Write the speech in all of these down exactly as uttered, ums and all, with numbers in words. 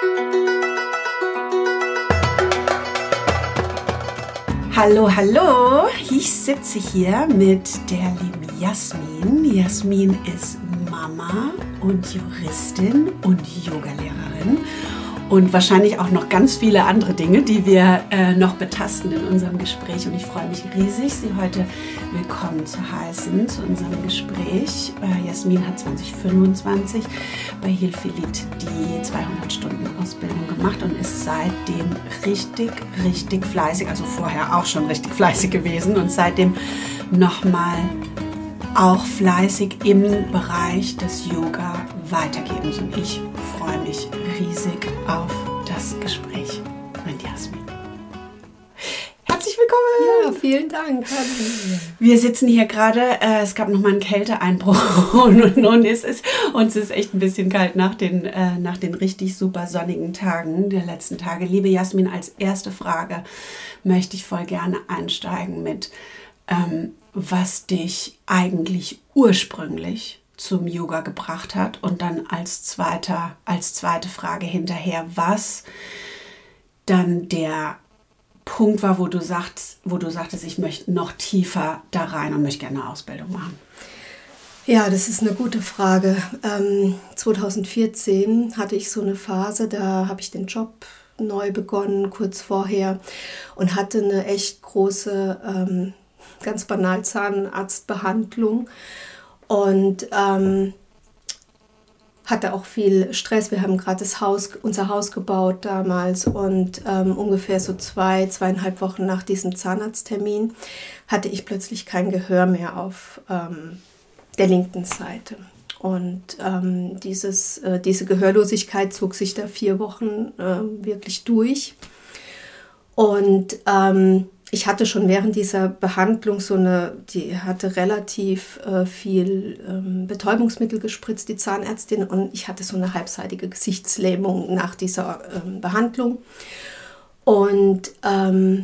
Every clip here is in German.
Hallo, hallo! Ich sitze hier mit der lieben Jasmin. Jasmin ist Mama und Juristin und Yogalehrerin und wahrscheinlich auch noch ganz viele andere Dinge, die wir äh, noch betasten in unserem Gespräch. Und ich freue mich riesig, Sie heute willkommen zu heißen zu unserem Gespräch. Äh, Jasmin hat zwanzig fünfundzwanzig bei Hilfilit die zweihundert-Stunden-Ausbildung gemacht und ist seitdem richtig, richtig fleißig, also vorher auch schon richtig fleißig gewesen und seitdem nochmal auch fleißig im Bereich des Yoga weitergebens. Und ich freue mich riesig auf das Gespräch mit Jasmin. Herzlich willkommen! Ja, vielen Dank. Wir sitzen hier gerade, äh, es gab nochmal einen Kälteeinbruch und, und, und es ist, uns ist echt ein bisschen kalt nach den, äh, nach den richtig super sonnigen Tagen der letzten Tage. Liebe Jasmin, als erste Frage möchte ich voll gerne einsteigen mit, ähm, was dich eigentlich ursprünglich zum Yoga gebracht hat und dann als, zweiter, als zweite Frage hinterher, was dann der Punkt war, wo du sagst, wo du sagtest, ich möchte noch tiefer da rein und möchte gerne eine Ausbildung machen. Ja, das ist eine gute Frage. Ähm, zwanzig vierzehn hatte ich so eine Phase, da habe ich den Job neu begonnen, kurz vorher, und hatte eine echt große, ähm, ganz banal Zahnarztbehandlung und ähm, hatte auch viel Stress. Wir haben gerade das Haus, unser Haus gebaut damals und ähm, ungefähr so zwei, zweieinhalb Wochen nach diesem Zahnarzttermin hatte ich plötzlich kein Gehör mehr auf ähm, der linken Seite. Und ähm, dieses, äh, diese Gehörlosigkeit zog sich da vier Wochen äh, wirklich durch. Und ähm, ich hatte schon während dieser Behandlung so eine, die hatte relativ äh, viel ähm, Betäubungsmittel gespritzt, die Zahnärztin, und ich hatte so eine halbseitige Gesichtslähmung nach dieser ähm, Behandlung. Und ähm,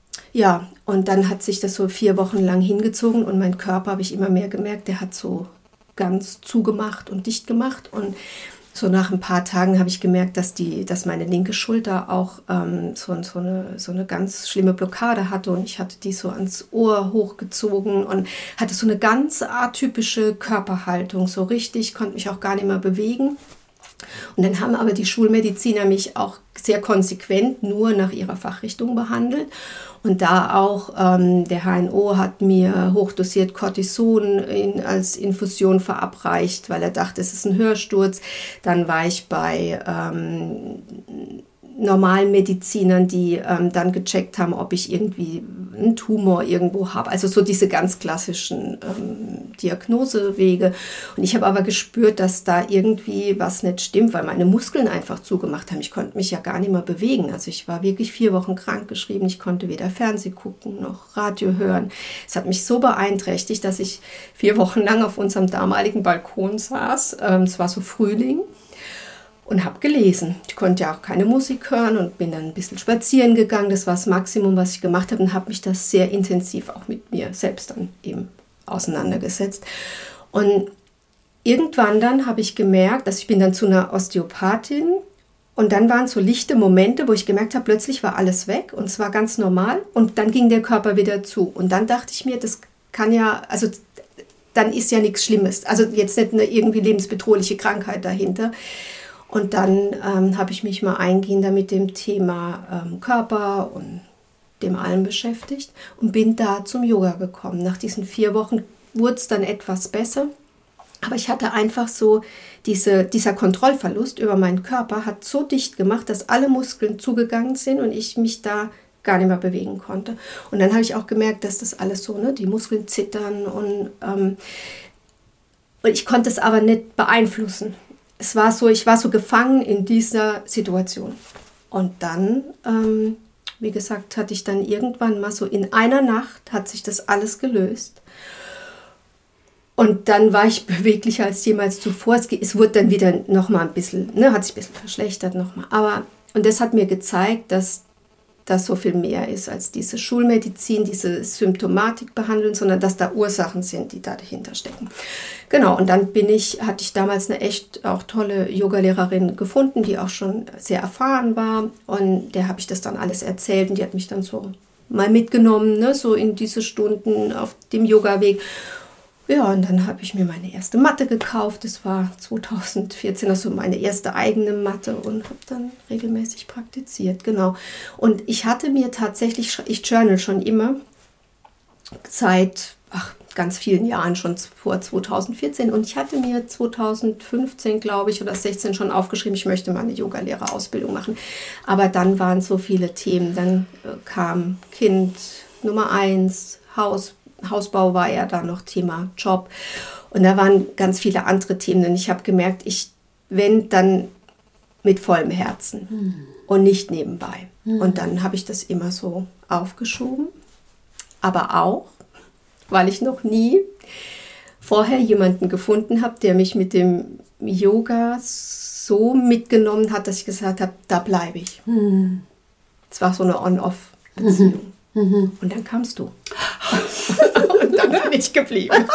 ja, und dann hat sich das so vier Wochen lang hingezogen und mein Körper, habe ich immer mehr gemerkt, der hat so ganz zugemacht und dicht gemacht. Und so nach ein paar Tagen habe ich gemerkt, dass, die, dass meine linke Schulter auch ähm, so, so, eine, so eine ganz schlimme Blockade hatte und ich hatte die so ans Ohr hochgezogen und hatte so eine ganz atypische Körperhaltung, so richtig, konnte mich auch gar nicht mehr bewegen. Und dann haben aber die Schulmediziner mich auch sehr konsequent nur nach ihrer Fachrichtung behandelt. Und da auch ähm, der H N O hat mir hochdosiert Cortison in, als Infusion verabreicht, weil er dachte, es ist ein Hörsturz. Dann war ich bei ähm, normalen Medizinern, die ähm, dann gecheckt haben, ob ich irgendwie einen Tumor irgendwo habe. Also so diese ganz klassischen ähm, Diagnosewege. Und ich habe aber gespürt, dass da irgendwie was nicht stimmt, weil meine Muskeln einfach zugemacht haben. Ich konnte mich ja gar nicht mehr bewegen. Also ich war wirklich vier Wochen krankgeschrieben. Ich konnte weder Fernsehen gucken noch Radio hören. Es hat mich so beeinträchtigt, dass ich vier Wochen lang auf unserem damaligen Balkon saß. Ähm, es war so Frühling. Und habe gelesen. Ich konnte ja auch keine Musik hören und bin dann ein bisschen spazieren gegangen. Das war das Maximum, was ich gemacht habe und habe mich das sehr intensiv auch mit mir selbst dann eben auseinandergesetzt. Und irgendwann dann habe ich gemerkt, dass ich bin dann zu einer Osteopathin und dann waren so lichte Momente, wo ich gemerkt habe, plötzlich war alles weg und es war ganz normal und dann ging der Körper wieder zu. Und dann dachte ich mir, das kann ja, also dann ist ja nichts Schlimmes. Also jetzt nicht eine irgendwie lebensbedrohliche Krankheit dahinter. Und dann ähm, habe ich mich mal eingehender mit dem Thema ähm, Körper und dem allem beschäftigt und bin da zum Yoga gekommen. Nach diesen vier Wochen wurde es dann etwas besser, aber ich hatte einfach so, diese, dieser Kontrollverlust über meinen Körper hat so dicht gemacht, dass alle Muskeln zugegangen sind und ich mich da gar nicht mehr bewegen konnte. Und dann habe ich auch gemerkt, dass das alles so, ne, die Muskeln zittern und, ähm, und ich konnte es aber nicht beeinflussen. Es war so, ich war so gefangen in dieser Situation. Und dann, ähm, wie gesagt, hatte ich dann irgendwann mal so in einer Nacht hat sich das alles gelöst. Und dann war ich beweglicher als jemals zuvor. Es, es wurde dann wieder noch mal ein bisschen, ne, hat sich ein bisschen verschlechtert noch mal. Aber, und das hat mir gezeigt, dass dass so viel mehr ist als diese Schulmedizin, diese Symptomatik behandeln, sondern dass da Ursachen sind, die da dahinter stecken. Genau, und dann bin ich, hatte ich damals eine echt auch tolle Yogalehrerin gefunden, die auch schon sehr erfahren war, und der habe ich das dann alles erzählt und die hat mich dann so mal mitgenommen, ne, so in diese Stunden auf dem Yoga-Weg. Ja, und dann habe ich mir meine erste Matte gekauft. Das war zweitausendvierzehn, also meine erste eigene Matte, und habe dann regelmäßig praktiziert, genau. Und ich hatte mir tatsächlich, ich journal schon immer, seit ach, ganz vielen Jahren, schon vor zweitausendvierzehn, und ich hatte mir zweitausendfünfzehn, glaube ich, oder sechzehn schon aufgeschrieben, ich möchte mal eine Yogalehrerausbildung machen. Aber dann waren so viele Themen. Dann äh, kam Kind Nummer eins, Haus, Hausbau war ja da noch Thema, Job. Und da waren ganz viele andere Themen. Und ich habe gemerkt, ich, wenn, dann mit vollem Herzen mhm. und nicht nebenbei. Mhm. Und dann habe ich das immer so aufgeschoben. Aber auch, weil ich noch nie vorher jemanden gefunden habe, der mich mit dem Yoga so mitgenommen hat, dass ich gesagt habe, da bleibe ich. Es mhm. war so eine On-Off-Beziehung. Mhm. Mhm. Und dann kamst du. Und dann bin ich geblieben.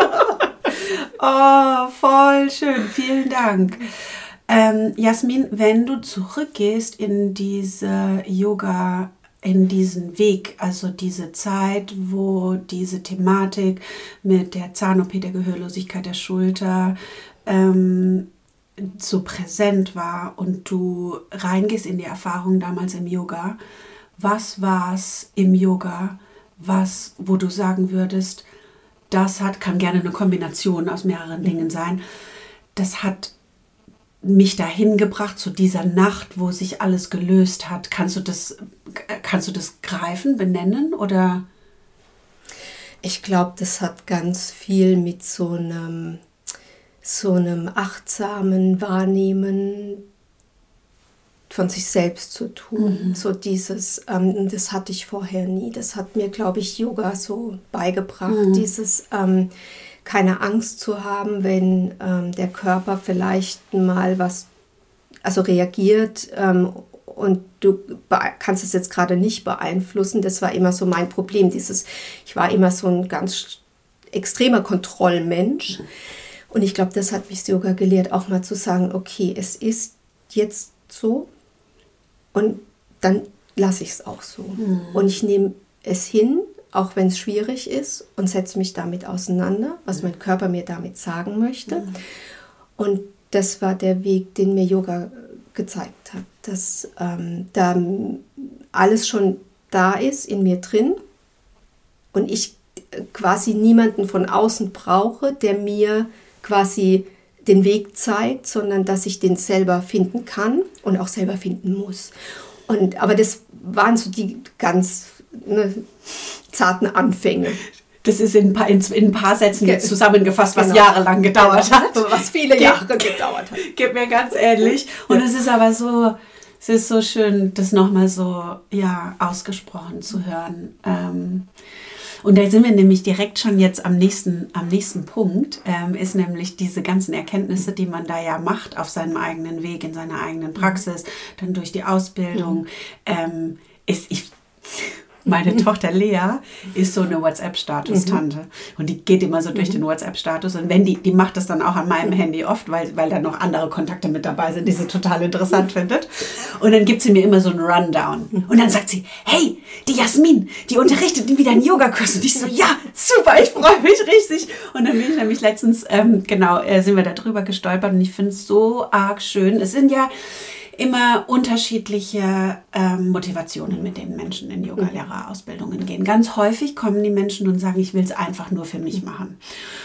Oh, voll schön. Vielen Dank. Ähm, Jasmin, wenn du zurückgehst in diese Yoga, in diesen Weg, also diese Zeit, wo diese Thematik mit der Zahn-O P, der Gehörlosigkeit der Schulter ähm, so präsent war und du reingehst in die Erfahrung damals im Yoga, was war es im Yoga, was, wo du sagen würdest, das hat, kann gerne eine Kombination aus mehreren Dingen sein, das hat mich dahin gebracht zu dieser Nacht, wo sich alles gelöst hat. Kannst du das, kannst du das greifen, benennen, oder? Ich glaube, das hat ganz viel mit so einem, so einem achtsamen Wahrnehmen von sich selbst zu tun. Mhm. So dieses, ähm, das hatte ich vorher nie. Das hat mir, glaube ich, Yoga so beigebracht. Mhm. Dieses ähm, keine Angst zu haben, wenn ähm, der Körper vielleicht mal was, also reagiert ähm, und du kannst es jetzt gerade nicht beeinflussen. Das war immer so mein Problem. Dieses, ich war immer so ein ganz extremer Kontrollmensch. Mhm. Und ich glaube, das hat mich Yoga gelehrt, auch mal zu sagen, okay, es ist jetzt so, und dann lasse ich es auch so. Mhm. Und ich nehme es hin, auch wenn es schwierig ist, und setze mich damit auseinander, was mhm. mein Körper mir damit sagen möchte. Mhm. Und das war der Weg, den mir Yoga gezeigt hat, dass ähm, da alles schon da ist in mir drin und ich quasi niemanden von außen brauche, der mir quasi den Weg zeigt, sondern dass ich den selber finden kann und auch selber finden muss. Und, aber das waren so die ganz ne, zarten Anfänge. Das ist in ein paar, in, in ein paar Sätzen jetzt zusammengefasst, was genau. jahrelang gedauert hat. Was viele Jahre gedauert hat. Geht mir ganz ähnlich. Und ja. es ist aber so, es ist so schön, das nochmal so ja, ausgesprochen zu hören. Ähm, Und da sind wir nämlich direkt schon jetzt am nächsten, am nächsten Punkt, ähm, ist nämlich diese ganzen Erkenntnisse, die man da ja macht auf seinem eigenen Weg, in seiner eigenen Praxis, dann durch die Ausbildung. Mhm. Ähm, ist, ich, meine mhm. Tochter Lea ist so eine WhatsApp-Status-Tante. Mhm. Und die geht immer so durch mhm. den WhatsApp-Status. Und wenn die, die macht das dann auch an meinem mhm. Handy oft, weil, weil da noch andere Kontakte mit dabei sind, die sie total interessant mhm. findet. Und dann gibt sie mir immer so einen Rundown. Mhm. Und dann sagt sie, hey, die Jasmin, die unterrichtet wieder einen Yogakurs. Und ich so, ja, super, ich freue mich richtig. Und dann bin ich nämlich letztens, ähm, genau, äh, sind wir da drüber gestolpert. Und ich finde es so arg schön. Es sind ja immer unterschiedliche ähm, Motivationen, mit denen Menschen in Yogalehrerausbildungen gehen. Ganz häufig kommen die Menschen und sagen, ich will es einfach nur für mich machen.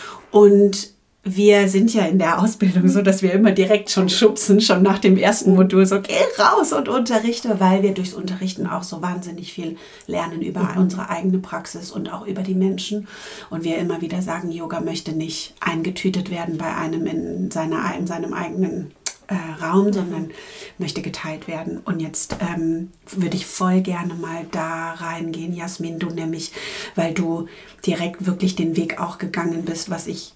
Und wir sind ja in der Ausbildung so, dass wir immer direkt schon schubsen, schon nach dem ersten Modul so, geh raus und unterrichte, weil wir durchs Unterrichten auch so wahnsinnig viel lernen über mhm. unsere eigene Praxis und auch über die Menschen. Und wir immer wieder sagen, Yoga möchte nicht eingetütet werden bei einem in, seiner, in seinem eigenen Äh, Raum, sondern möchte geteilt werden. Und jetzt ähm, würde ich voll gerne mal da reingehen, Jasmin, du nämlich, weil du direkt wirklich den Weg auch gegangen bist, was ich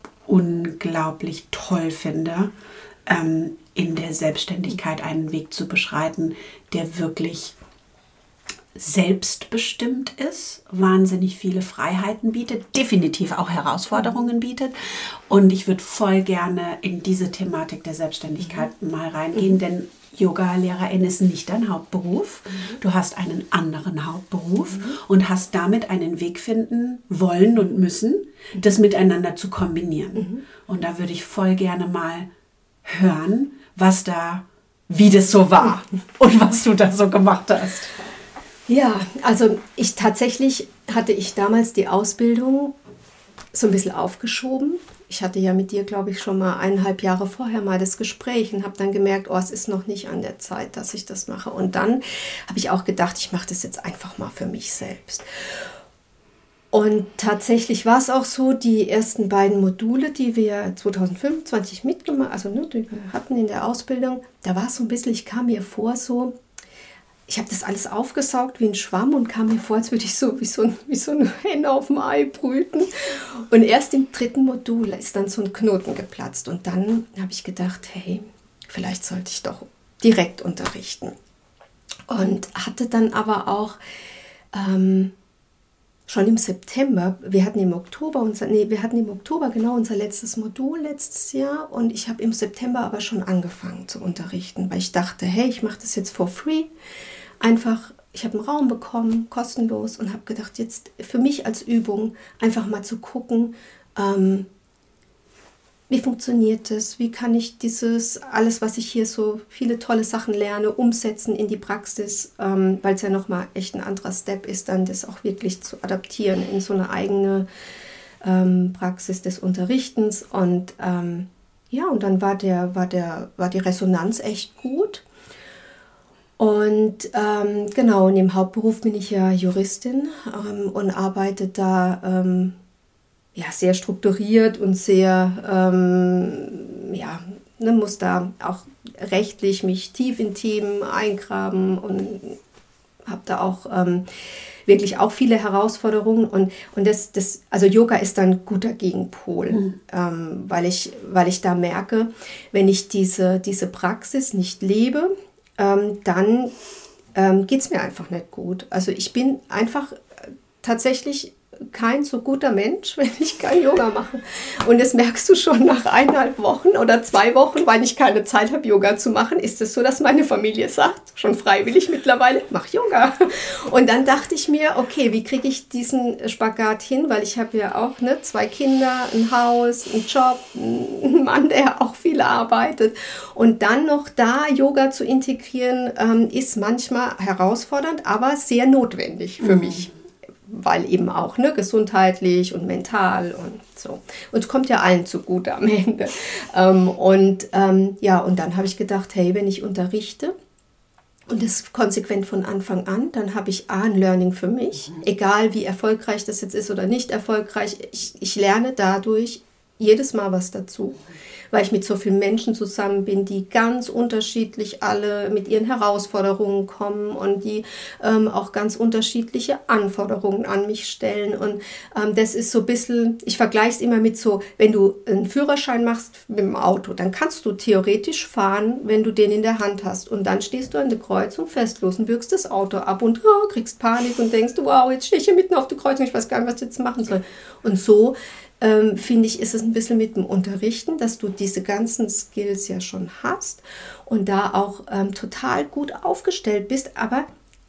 unglaublich toll finde, ähm, in der Selbstständigkeit einen Weg zu beschreiten, der wirklich selbstbestimmt ist, wahnsinnig viele Freiheiten bietet, definitiv auch Herausforderungen bietet. Und ich würde voll gerne in diese Thematik der Selbstständigkeit mal reingehen, denn Yoga-Lehrerin ist nicht dein Hauptberuf. Du hast einen anderen Hauptberuf mhm. und hast damit einen Weg finden wollen und müssen, das miteinander zu kombinieren. Mhm. Und da würde ich voll gerne mal hören, was da, wie das so war und was du da so gemacht hast. Ja, also ich tatsächlich hatte ich damals die Ausbildung so ein bisschen aufgeschoben. Ich hatte ja mit dir, glaube ich, schon mal eineinhalb Jahre vorher mal das Gespräch und habe dann gemerkt, oh, es ist noch nicht an der Zeit, dass ich das mache. Und dann habe ich auch gedacht, ich mache das jetzt einfach mal für mich selbst. Und tatsächlich war es auch so, die ersten beiden Module, die wir zwanzig fünfundzwanzig mitgemacht, also ne, die wir hatten in der Ausbildung, da war es so ein bisschen, ich kam mir vor so, ich habe das alles aufgesaugt wie ein Schwamm und kam mir vor, als würde ich so wie so, wie so eine Henne auf dem Ei brüten. Und erst im dritten Modul ist dann so ein Knoten geplatzt. Und dann habe ich gedacht, hey, vielleicht sollte ich doch direkt unterrichten. Und hatte dann aber auch ähm, schon im September, wir hatten im Oktober unser, nee, wir hatten im Oktober genau unser letztes Modul letztes Jahr und ich habe im September aber schon angefangen zu unterrichten, weil ich dachte, hey, ich mache das jetzt for free. Einfach, ich habe einen Raum bekommen, kostenlos und habe gedacht, jetzt für mich als Übung einfach mal zu gucken, ähm, wie funktioniert das, wie kann ich dieses, alles, was ich hier so viele tolle Sachen lerne, umsetzen in die Praxis, ähm, weil es ja nochmal echt ein anderer Step ist, dann das auch wirklich zu adaptieren in so eine eigene ähm, Praxis des Unterrichtens. Und ähm, ja, und dann war, der, war, der, war die Resonanz echt gut. Und ähm, genau, und im Hauptberuf bin ich ja Juristin ähm, und arbeite da ähm, ja, sehr strukturiert und sehr, ähm, ja, ne, muss da auch rechtlich mich tief in Themen eingraben und habe da auch ähm, wirklich auch viele Herausforderungen. Und, und das, das, also Yoga ist dann ein guter Gegenpol, mhm. ähm, weil, ich, weil ich da merke, wenn ich diese, diese Praxis nicht lebe, Ähm, dann ähm, geht es mir einfach nicht gut. Also ich bin einfach tatsächlich kein so guter Mensch, wenn ich kein Yoga mache. Und das merkst du schon nach eineinhalb Wochen oder zwei Wochen, weil ich keine Zeit habe, Yoga zu machen, ist es so, dass meine Familie sagt, schon freiwillig mittlerweile, mach Yoga. Und dann dachte ich mir, okay, wie kriege ich diesen Spagat hin, weil ich habe ja auch ne, zwei Kinder, ein Haus, einen Job, einen Mann, der auch viel arbeitet. Und dann noch da Yoga zu integrieren, ähm, ist manchmal herausfordernd, aber sehr notwendig für mhm. mich. Weil eben auch ne, gesundheitlich und mental und so. Und es kommt ja allen zugute am Ende. Ähm, und ähm, ja, und dann habe ich gedacht, hey, wenn ich unterrichte und das konsequent von Anfang an, dann habe ich A, ein Learning für mich, mhm. egal wie erfolgreich das jetzt ist oder nicht erfolgreich. Ich, ich lerne dadurch jedes Mal was dazu, weil ich mit so vielen Menschen zusammen bin, die ganz unterschiedlich alle mit ihren Herausforderungen kommen und die ähm, auch ganz unterschiedliche Anforderungen an mich stellen. Und ähm, das ist so ein bisschen, ich vergleiche es immer mit so, wenn du einen Führerschein machst mit dem Auto, dann kannst du theoretisch fahren, wenn du den in der Hand hast. Und dann stehst du an der Kreuzung festlos und wirkst das Auto ab und oh, kriegst Panik und denkst, wow, jetzt stehe ich hier mitten auf der Kreuzung, ich weiß gar nicht, was ich jetzt machen soll. Und so Ähm, finde ich, ist es ein bisschen mit dem Unterrichten, dass du diese ganzen Skills ja schon hast und da auch ähm, total gut aufgestellt bist, aber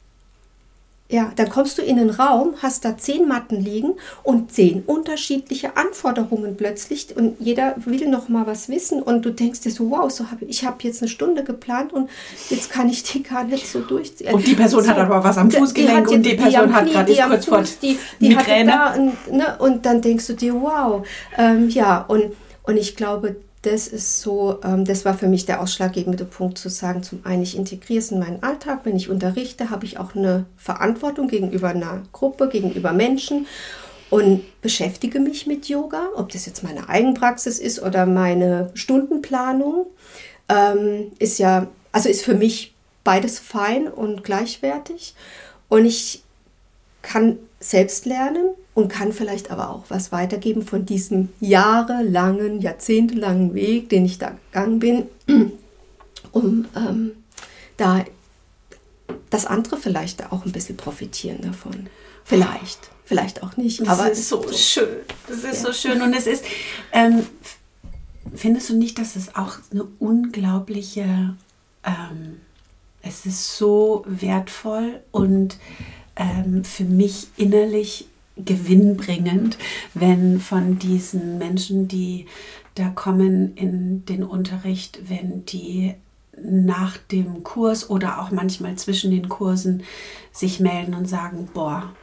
ja, dann kommst du in den Raum, hast da zehn Matten liegen und zehn unterschiedliche Anforderungen plötzlich und jeder will noch mal was wissen und du denkst dir so, wow, so hab ich, ich habe jetzt eine Stunde geplant und jetzt kann ich die gar nicht so durchziehen. Und die Person so, hat aber was am Fußgelenk die und die Person die hat gerade kurz vor die, die Migräne. Da ein, ne, und dann denkst du dir, wow, ähm, ja, und, und ich glaube, das ist so, ähm, das war für mich der ausschlaggebende Punkt zu sagen, zum einen, ich integriere es in meinen Alltag, wenn ich unterrichte, habe ich auch eine Verantwortung gegenüber einer Gruppe, gegenüber Menschen und beschäftige mich mit Yoga, ob das jetzt meine Eigenpraxis ist oder meine Stundenplanung, ähm, ist ja, also ist für mich beides fein und gleichwertig und ich kann selbst lernen und kann vielleicht aber auch was weitergeben von diesem jahrelangen, jahrzehntelangen Weg, den ich da gegangen bin, um ähm, da dass andere vielleicht auch ein bisschen profitieren davon. Vielleicht, vielleicht auch nicht. Das aber ist so, so schön. Das ist ja. so schön. Und es ist, ähm, findest du nicht, dass es auch eine unglaubliche, ähm, es ist so wertvoll und ähm, für mich innerlich gewinnbringend, wenn von diesen Menschen, die da kommen in den Unterricht, wenn die nach dem Kurs oder auch manchmal zwischen den Kursen sich melden und sagen, boah,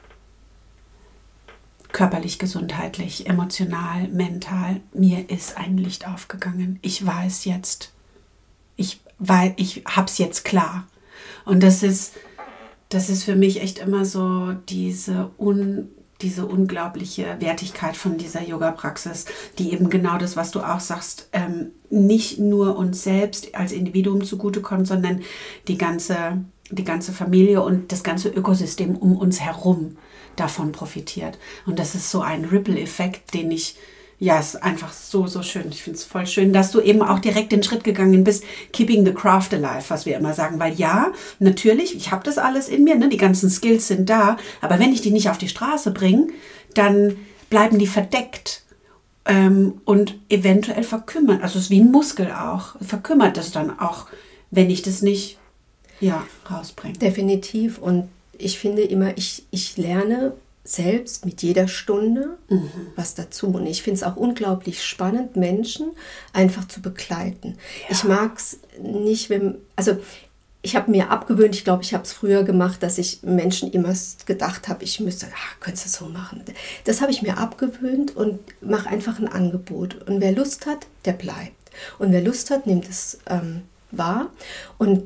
körperlich, gesundheitlich, emotional, mental, mir ist ein Licht aufgegangen. Ich weiß jetzt, ich, weil ich hab's jetzt klar. Und das ist, das ist für mich echt immer so diese un diese unglaubliche Wertigkeit von dieser Yoga-Praxis, die eben genau das, was du auch sagst, ähm, nicht nur uns selbst als Individuum zugutekommt, sondern die ganze, die ganze Familie und das ganze Ökosystem um uns herum davon profitiert. Und das ist so ein Ripple-Effekt, den ich, ja, ist einfach so, so schön. Ich finde es voll schön, dass du eben auch direkt den Schritt gegangen bist, keeping the craft alive, was wir immer sagen. Weil ja, natürlich, ich habe das alles in mir, ne? Die ganzen Skills sind da, aber wenn ich die nicht auf die Straße bringe, dann bleiben die verdeckt ähm, und eventuell verkümmern. Also es ist wie ein Muskel auch, verkümmert das dann auch, wenn ich das nicht ja, rausbringe. Definitiv. Und ich finde immer, ich, ich lerne selbst mit jeder Stunde mhm. was dazu. Und ich finde es auch unglaublich spannend, Menschen einfach zu begleiten. Ja. Ich mag es nicht, wenn, also ich habe mir abgewöhnt, ich glaube, ich habe es früher gemacht, dass ich Menschen immer gedacht habe, ich müsste, ach, könntest du so machen. Das habe ich mir abgewöhnt und mache einfach ein Angebot. Und wer Lust hat, der bleibt. Und wer Lust hat, nimmt es ähm, wahr. Und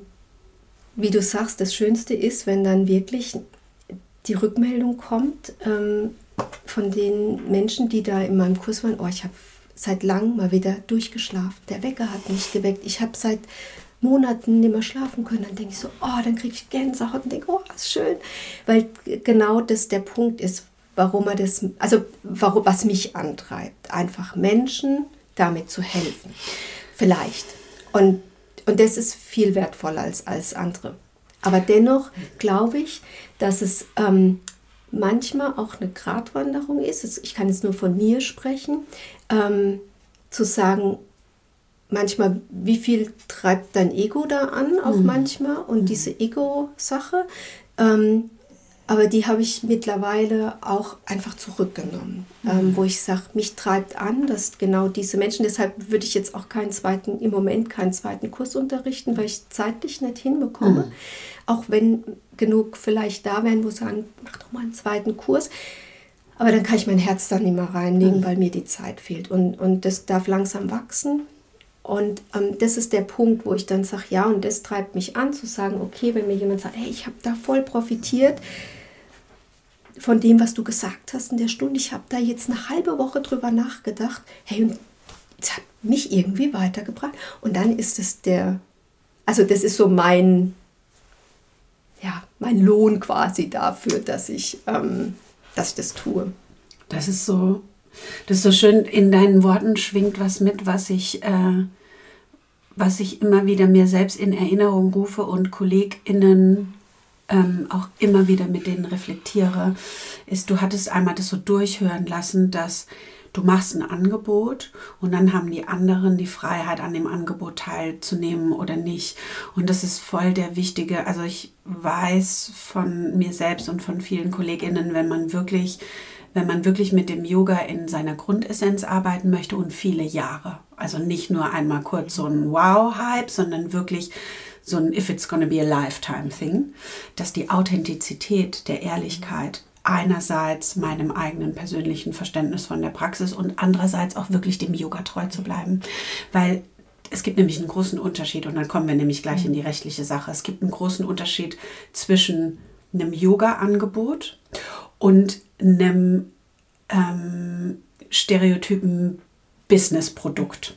wie du sagst, das Schönste ist, wenn dann wirklich die Rückmeldung kommt ähm, von den Menschen, die da in meinem Kurs waren, oh, ich habe seit langem mal wieder durchgeschlafen. Der Wecker hat mich geweckt. Ich habe seit Monaten nicht mehr schlafen können. Dann denke ich so, oh, dann kriege ich Gänsehaut und denke, oh, das ist schön. Weil genau das der Punkt ist, warum er das, also warum, was mich antreibt. Einfach Menschen damit zu helfen. Vielleicht. Und, und das ist viel wertvoller als alles andere. Aber dennoch glaube ich, dass es ähm, manchmal auch eine Gratwanderung ist. Ich kann jetzt nur von mir sprechen, ähm, zu sagen, manchmal, wie viel treibt dein Ego da an, auch mhm. manchmal, und mhm. diese Ego-Sache. Ähm, aber die habe ich mittlerweile auch einfach zurückgenommen, mhm. ähm, wo ich sage, mich treibt an, dass genau diese Menschen, deshalb würde ich jetzt auch keinen zweiten, im Moment keinen zweiten Kurs unterrichten, weil ich zeitlich nicht hinbekomme. Mhm. Auch wenn genug vielleicht da wären, wo sie sagen, mach doch mal einen zweiten Kurs. Aber dann kann ich mein Herz da nicht mehr reinlegen, mhm. weil mir die Zeit fehlt. Und, und das darf langsam wachsen. Und ähm, das ist der Punkt, wo ich dann sage, ja, und das treibt mich an, zu sagen, okay, wenn mir jemand sagt, hey, ich habe da voll profitiert von dem, was du gesagt hast in der Stunde, ich habe da jetzt eine halbe Woche drüber nachgedacht, hey, und es hat mich irgendwie weitergebracht. Und dann ist es der, also das ist so mein, ja, mein Lohn quasi dafür, dass ich, ähm, dass ich das tue. Das ist so... Das ist so schön, in deinen Worten schwingt was mit, was ich, äh, was ich immer wieder mir selbst in Erinnerung rufe und KollegInnen ähm, auch immer wieder mit denen reflektiere, ist, du hattest einmal das so durchhören lassen, dass du machst ein Angebot und dann haben die anderen die Freiheit, an dem Angebot teilzunehmen oder nicht. Und das ist voll der wichtige, also ich weiß von mir selbst und von vielen KollegInnen, wenn man wirklich wenn man wirklich mit dem Yoga in seiner Grundessenz arbeiten möchte und viele Jahre. Also nicht nur einmal kurz so ein Wow-Hype, sondern wirklich so ein If it's gonna be a lifetime thing, dass die Authentizität der Ehrlichkeit einerseits meinem eigenen persönlichen Verständnis von der Praxis und andererseits auch wirklich dem Yoga treu zu bleiben. Weil es gibt nämlich einen großen Unterschied und dann kommen wir nämlich gleich in die rechtliche Sache. Es gibt einen großen Unterschied zwischen einem Yoga-Angebot und einem ähm, stereotypen Business-Produkt.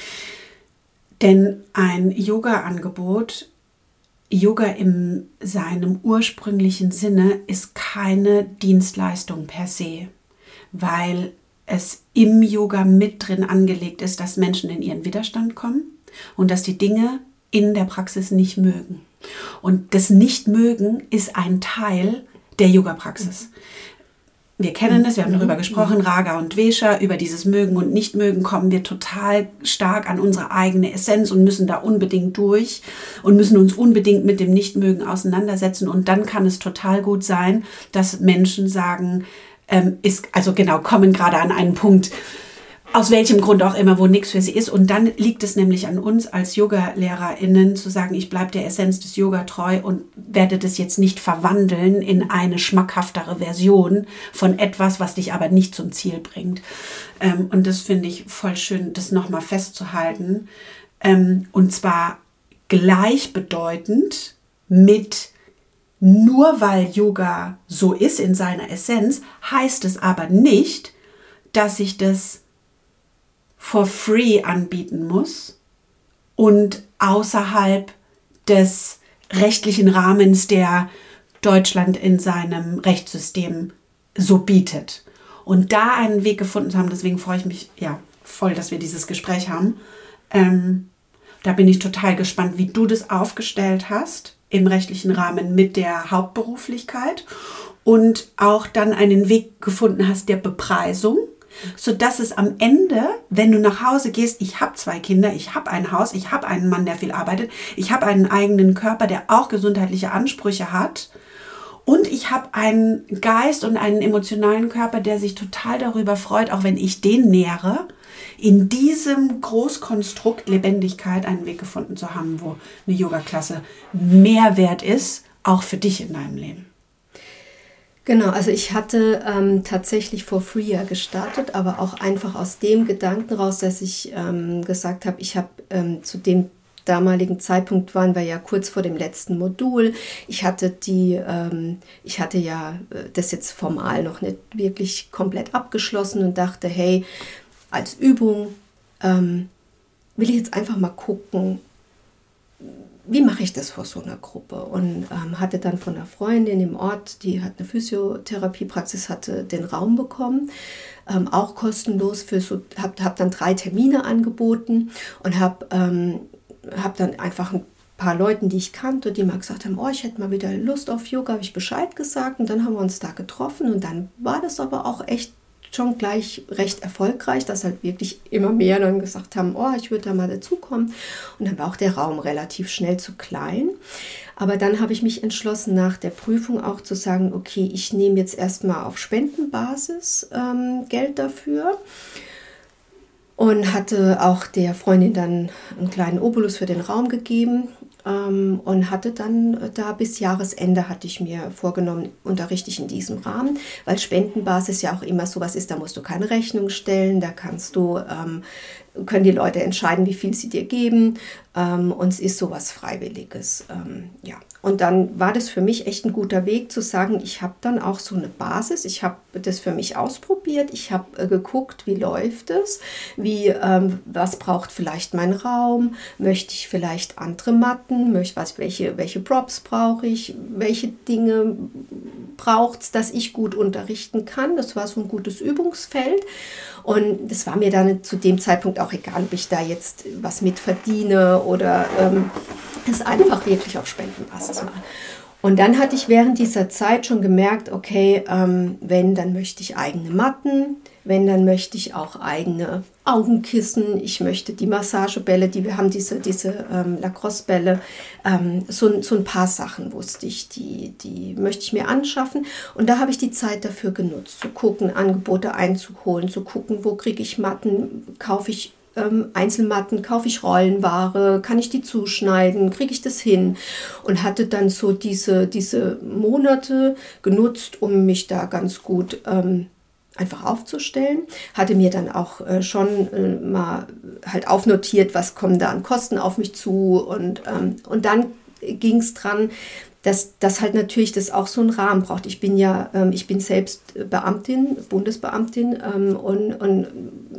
Denn ein Yoga-Angebot, Yoga in seinem ursprünglichen Sinne, ist keine Dienstleistung per se, weil es im Yoga mit drin angelegt ist, dass Menschen in ihren Widerstand kommen und dass die Dinge in der Praxis nicht mögen. Und das Nichtmögen ist ein Teil der Yoga-Praxis. Wir kennen das, wir haben darüber gesprochen, Raga und Dvesha, über dieses Mögen und Nichtmögen kommen wir total stark an unsere eigene Essenz und müssen da unbedingt durch und müssen uns unbedingt mit dem Nichtmögen auseinandersetzen. Und dann kann es total gut sein, dass Menschen sagen, ähm, ist, also genau, kommen gerade an einen Punkt, aus welchem Grund auch immer, wo nichts für sie ist. Und dann liegt es nämlich an uns als Yoga-LehrerInnen zu sagen, ich bleibe der Essenz des Yoga treu und werde das jetzt nicht verwandeln in eine schmackhaftere Version von etwas, was dich aber nicht zum Ziel bringt. Ähm, und das finde ich voll schön, das nochmal festzuhalten. Ähm, und zwar gleichbedeutend mit nur weil Yoga so ist in seiner Essenz, heißt es aber nicht, dass ich das for free anbieten muss und außerhalb des rechtlichen Rahmens, der Deutschland in seinem Rechtssystem so bietet. Und da einen Weg gefunden zu haben, deswegen freue ich mich ja voll, dass wir dieses Gespräch haben. Ähm, da bin ich total gespannt, wie du das aufgestellt hast im rechtlichen Rahmen mit der Hauptberuflichkeit und auch dann einen Weg gefunden hast der Bepreisung, sodass es am Ende, wenn du nach Hause gehst, ich habe zwei Kinder, ich habe ein Haus, ich habe einen Mann, der viel arbeitet, ich habe einen eigenen Körper, der auch gesundheitliche Ansprüche hat und ich habe einen Geist und einen emotionalen Körper, der sich total darüber freut, auch wenn ich den nähere, in diesem Großkonstrukt Lebendigkeit einen Weg gefunden zu haben, wo eine Yoga-Klasse Mehrwert ist, auch für dich in deinem Leben. Genau, also ich hatte ähm, tatsächlich for free ja gestartet, aber auch einfach aus dem Gedanken raus, dass ich ähm, gesagt habe, ich habe ähm, zu dem damaligen Zeitpunkt waren wir ja kurz vor dem letzten Modul. Ich hatte die, ähm, ich hatte ja das jetzt formal noch nicht wirklich komplett abgeschlossen und dachte, hey, als Übung ähm, will ich jetzt einfach mal gucken, wie mache ich das vor so einer Gruppe? Und ähm, hatte dann von einer Freundin im Ort, die hat eine Physiotherapiepraxis, hatte den Raum bekommen, ähm, auch kostenlos, für so, habe hab dann drei Termine angeboten und habe ähm, hab dann einfach ein paar Leuten, die ich kannte, die mal gesagt haben, oh, ich hätte mal wieder Lust auf Yoga, habe ich Bescheid gesagt und dann haben wir uns da getroffen und dann war das aber auch echt schon gleich recht erfolgreich, dass halt wirklich immer mehr dann gesagt haben, oh, ich würde da mal dazukommen. Und dann war auch der Raum relativ schnell zu klein. Aber dann habe ich mich entschlossen, nach der Prüfung auch zu sagen, okay, ich nehme jetzt erstmal auf Spendenbasis ähm, Geld dafür. Und hatte auch der Freundin dann einen kleinen Obolus für den Raum gegeben. Und hatte dann da bis Jahresende, hatte ich mir vorgenommen, unterrichte ich in diesem Rahmen, weil Spendenbasis ja auch immer sowas ist, da musst du keine Rechnung stellen, da kannst du, ähm, können die Leute entscheiden, wie viel sie dir geben ähm, und es ist sowas Freiwilliges. Ähm, ja. Und dann war das für mich echt ein guter Weg zu sagen, ich habe dann auch so eine Basis, ich habe das für mich ausprobiert, ich habe äh, geguckt, wie läuft es, wie, ähm, was braucht vielleicht mein Raum, möchte ich vielleicht andere Matten, möchte, was, welche, welche Props brauche ich, welche Dinge braucht es, dass ich gut unterrichten kann. Das war so ein gutes Übungsfeld und das war mir dann zu dem Zeitpunkt auch egal, ob ich da jetzt was mit verdiene oder ähm, es einfach wirklich auf Spendenbasis mache. Und dann hatte ich während dieser Zeit schon gemerkt, okay, ähm, wenn, dann möchte ich eigene Matten, wenn, dann möchte ich auch eigene Augenkissen, ich möchte die Massagebälle, die wir haben, diese, diese ähm, Lacrosse-Bälle, ähm, so, so ein paar Sachen wusste ich, die, die möchte ich mir anschaffen. Und da habe ich die Zeit dafür genutzt, zu gucken, Angebote einzuholen, zu gucken, wo kriege ich Matten, kaufe ich Ähm, Einzelmatten, kaufe ich Rollenware, kann ich die zuschneiden, kriege ich das hin und hatte dann so diese, diese Monate genutzt, um mich da ganz gut ähm, einfach aufzustellen, hatte mir dann auch äh, schon äh, mal halt aufnotiert, was kommen da an Kosten auf mich zu und, ähm, und dann ging es dran, dass das halt natürlich das auch so einen Rahmen braucht. Ich bin ja, ähm, ich bin selbst Beamtin, Bundesbeamtin ähm, und, und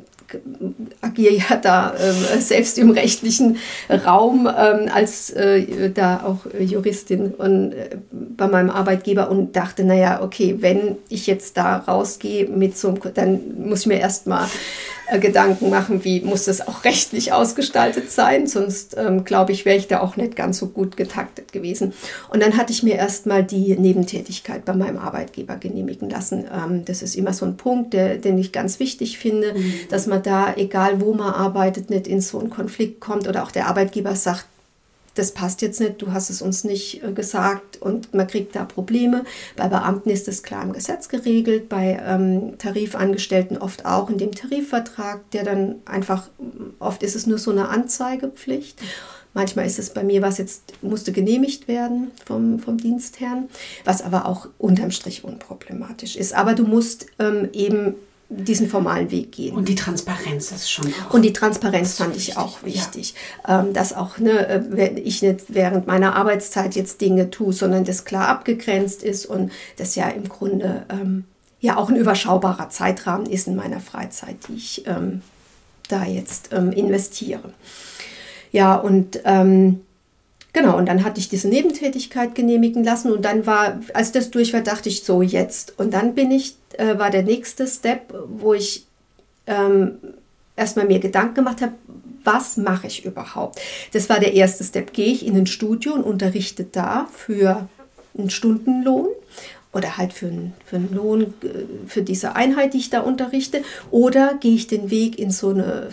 agiere ja da äh, selbst im rechtlichen Raum ähm, als äh, da auch äh, Juristin und äh, bei meinem Arbeitgeber und dachte, naja, okay, wenn ich jetzt da rausgehe mit so einem, dann muss ich mir erstmal äh, Gedanken machen, wie muss das auch rechtlich ausgestaltet sein, sonst ähm, glaube ich, wäre ich da auch nicht ganz so gut getaktet gewesen. Und dann hatte ich mir erstmal die Nebentätigkeit bei meinem Arbeitgeber genehmigen lassen. Ähm, das ist immer so ein Punkt, der, den ich ganz wichtig finde, mhm. dass man da, egal wo man arbeitet, nicht in so einen Konflikt kommt oder auch der Arbeitgeber sagt, das passt jetzt nicht, du hast es uns nicht äh, gesagt und man kriegt da Probleme. Bei Beamten ist das klar im Gesetz geregelt, bei ähm, Tarifangestellten oft auch in dem Tarifvertrag, der dann einfach, oft ist es nur so eine Anzeigepflicht. Manchmal ist es bei mir, was jetzt musste genehmigt werden vom, vom Dienstherrn, was aber auch unterm Strich unproblematisch ist. Aber du musst ähm, eben diesen formalen Weg gehen. Und die Transparenz ist schon auch. Und die Transparenz fand ich wichtig, auch wichtig. Ja. Ähm, dass auch ne, wenn ich nicht während meiner Arbeitszeit jetzt Dinge tue, sondern das klar abgegrenzt ist und das ja im Grunde ähm, ja auch ein überschaubarer Zeitrahmen ist in meiner Freizeit, die ich ähm, da jetzt ähm, investiere. Ja, und ähm, genau, und dann hatte ich diese Nebentätigkeit genehmigen lassen und dann war, als das durch war, dachte ich so, jetzt. Und dann bin ich, äh, war der nächste Step, wo ich ähm, erstmal mir Gedanken gemacht habe, was mache ich überhaupt? Das war der erste Step. Gehe ich in ein Studio und unterrichte da für einen Stundenlohn oder halt für einen, für einen Lohn für diese Einheit, die ich da unterrichte, oder gehe ich den Weg in so eine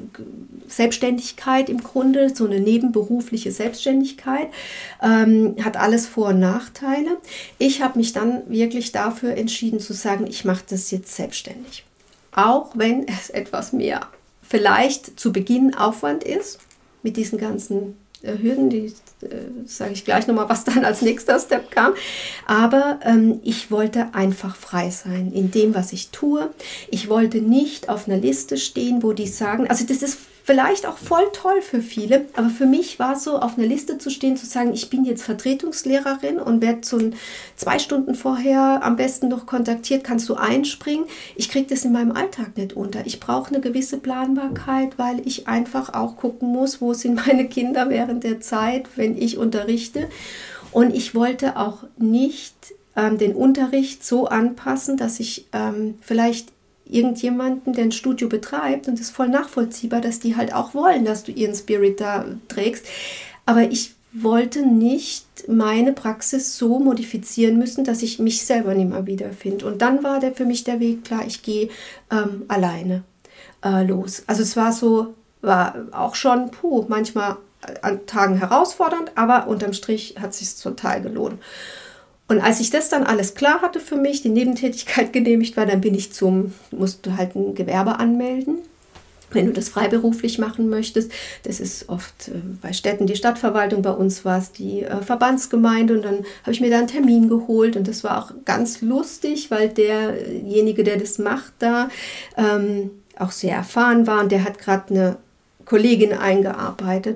Selbstständigkeit im Grunde, so eine nebenberufliche Selbstständigkeit, ähm, hat alles Vor- und Nachteile. Ich habe mich dann wirklich dafür entschieden zu sagen, ich mache das jetzt selbstständig. Auch wenn es etwas mehr vielleicht zu Beginn Aufwand ist, mit diesen ganzen äh, Hürden, die äh, sage ich gleich nochmal, was dann als nächster Step kam. Aber ähm, ich wollte einfach frei sein in dem, was ich tue. Ich wollte nicht auf einer Liste stehen, wo die sagen, also das ist vielleicht auch voll toll für viele, aber für mich war es so, auf einer Liste zu stehen, zu sagen, ich bin jetzt Vertretungslehrerin und werde so ein, zwei Stunden vorher am besten noch kontaktiert, kannst du einspringen? Ich kriege das in meinem Alltag nicht unter. Ich brauche eine gewisse Planbarkeit, weil ich einfach auch gucken muss, wo sind meine Kinder während der Zeit, wenn ich unterrichte. Und ich wollte auch nicht ähm, den Unterricht so anpassen, dass ich ähm, vielleicht irgendjemanden, der ein Studio betreibt, und das ist voll nachvollziehbar, dass die halt auch wollen, dass du ihren Spirit da trägst. Aber ich wollte nicht meine Praxis so modifizieren müssen, dass ich mich selber nicht mehr wiederfinde. Und dann war der für mich der Weg klar, ich gehe ähm, alleine äh, los. Also es war so, war auch schon, puh, manchmal an Tagen herausfordernd, aber unterm Strich hat es sich total gelohnt. Und als ich das dann alles klar hatte für mich, die Nebentätigkeit genehmigt war, dann bin ich zum, musste halt ein Gewerbe anmelden, wenn du das freiberuflich machen möchtest. Das ist oft äh, bei Städten die Stadtverwaltung, bei uns war es die äh, Verbandsgemeinde, und dann habe ich mir da einen Termin geholt und das war auch ganz lustig, weil derjenige, der das macht da, ähm, auch sehr erfahren war, und der hat gerade eine Kollegin eingearbeitet.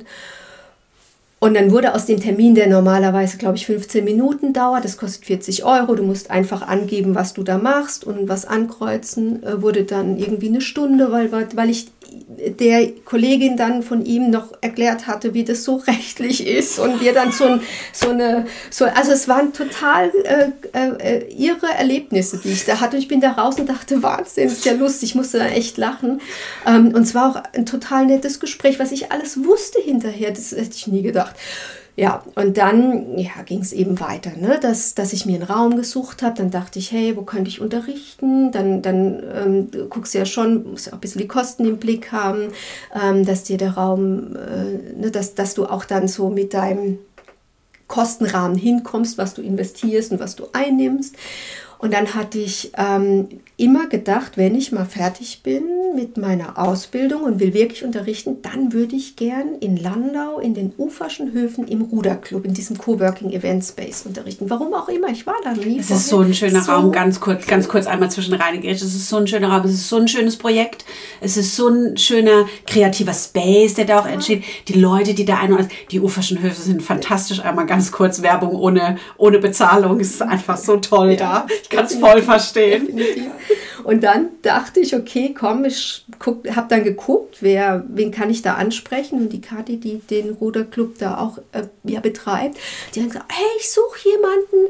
Und dann wurde aus dem Termin, der normalerweise, glaube ich, fünfzehn Minuten dauert, das kostet vierzig Euro, du musst einfach angeben, was du da machst und was ankreuzen, äh, wurde dann irgendwie eine Stunde, weil, weil ich der Kollegin dann von ihm noch erklärt hatte, wie das so rechtlich ist, und wir dann so, ein, so eine, so, also es waren total äh, äh, irre Erlebnisse, die ich da hatte. Ich bin da raus und dachte, Wahnsinn, ist ja lustig, ich musste da echt lachen. Ähm, und es war auch ein total nettes Gespräch, was ich alles wusste hinterher, das hätte ich nie gedacht. Ja, und dann ja, ging es eben weiter, ne? dass, dass ich mir einen Raum gesucht habe. Dann dachte ich, hey, wo könnte ich unterrichten? Dann, dann ähm, du guckst ja schon, musst ja auch ein bisschen die Kosten im Blick haben, ähm, dass dir der Raum, äh, ne, dass, dass du auch dann so mit deinem Kostenrahmen hinkommst, was du investierst und was du einnimmst. Und dann hatte ich ähm, immer gedacht, wenn ich mal fertig bin mit meiner Ausbildung und will wirklich unterrichten, dann würde ich gern in Landau, in den Uferschen Höfen im Ruderclub, in diesem Coworking Event Space unterrichten. Warum auch immer, ich war da nie. Es ist so ein schöner so Raum, ganz kurz, ganz kurz einmal zwischen reingeredet. Es ist so ein schöner Raum, es ist so ein schönes Projekt, es ist so ein schöner kreativer Space, der da auch entsteht. Die Leute, die da ein und die Uferschen Höfe sind fantastisch. Einmal ganz kurz Werbung ohne, ohne Bezahlung, es ist einfach so toll ja. da. Ich kann es voll verstehen. Definitiv. Und dann dachte ich, okay, komm, ich habe dann geguckt, wer, wen kann ich da ansprechen. Und die Kathi, die den Ruderclub da auch äh, ja, betreibt, die hat gesagt, hey, ich suche jemanden,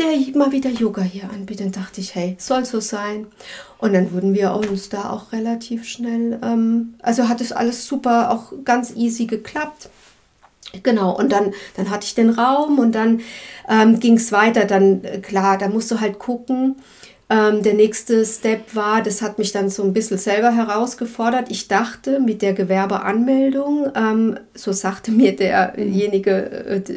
der mal wieder Yoga hier anbietet. Dann dachte ich, hey, soll so sein. Und dann wurden wir uns da auch relativ schnell, ähm, also hat es alles super, auch ganz easy geklappt. Genau, und dann, dann hatte ich den Raum und dann ähm, ging es weiter. Dann, äh, klar, da musst du halt gucken. Ähm, der nächste Step war, das hat mich dann so ein bisschen selber herausgefordert. Ich dachte, mit der Gewerbeanmeldung, ähm, so sagte mir derjenige,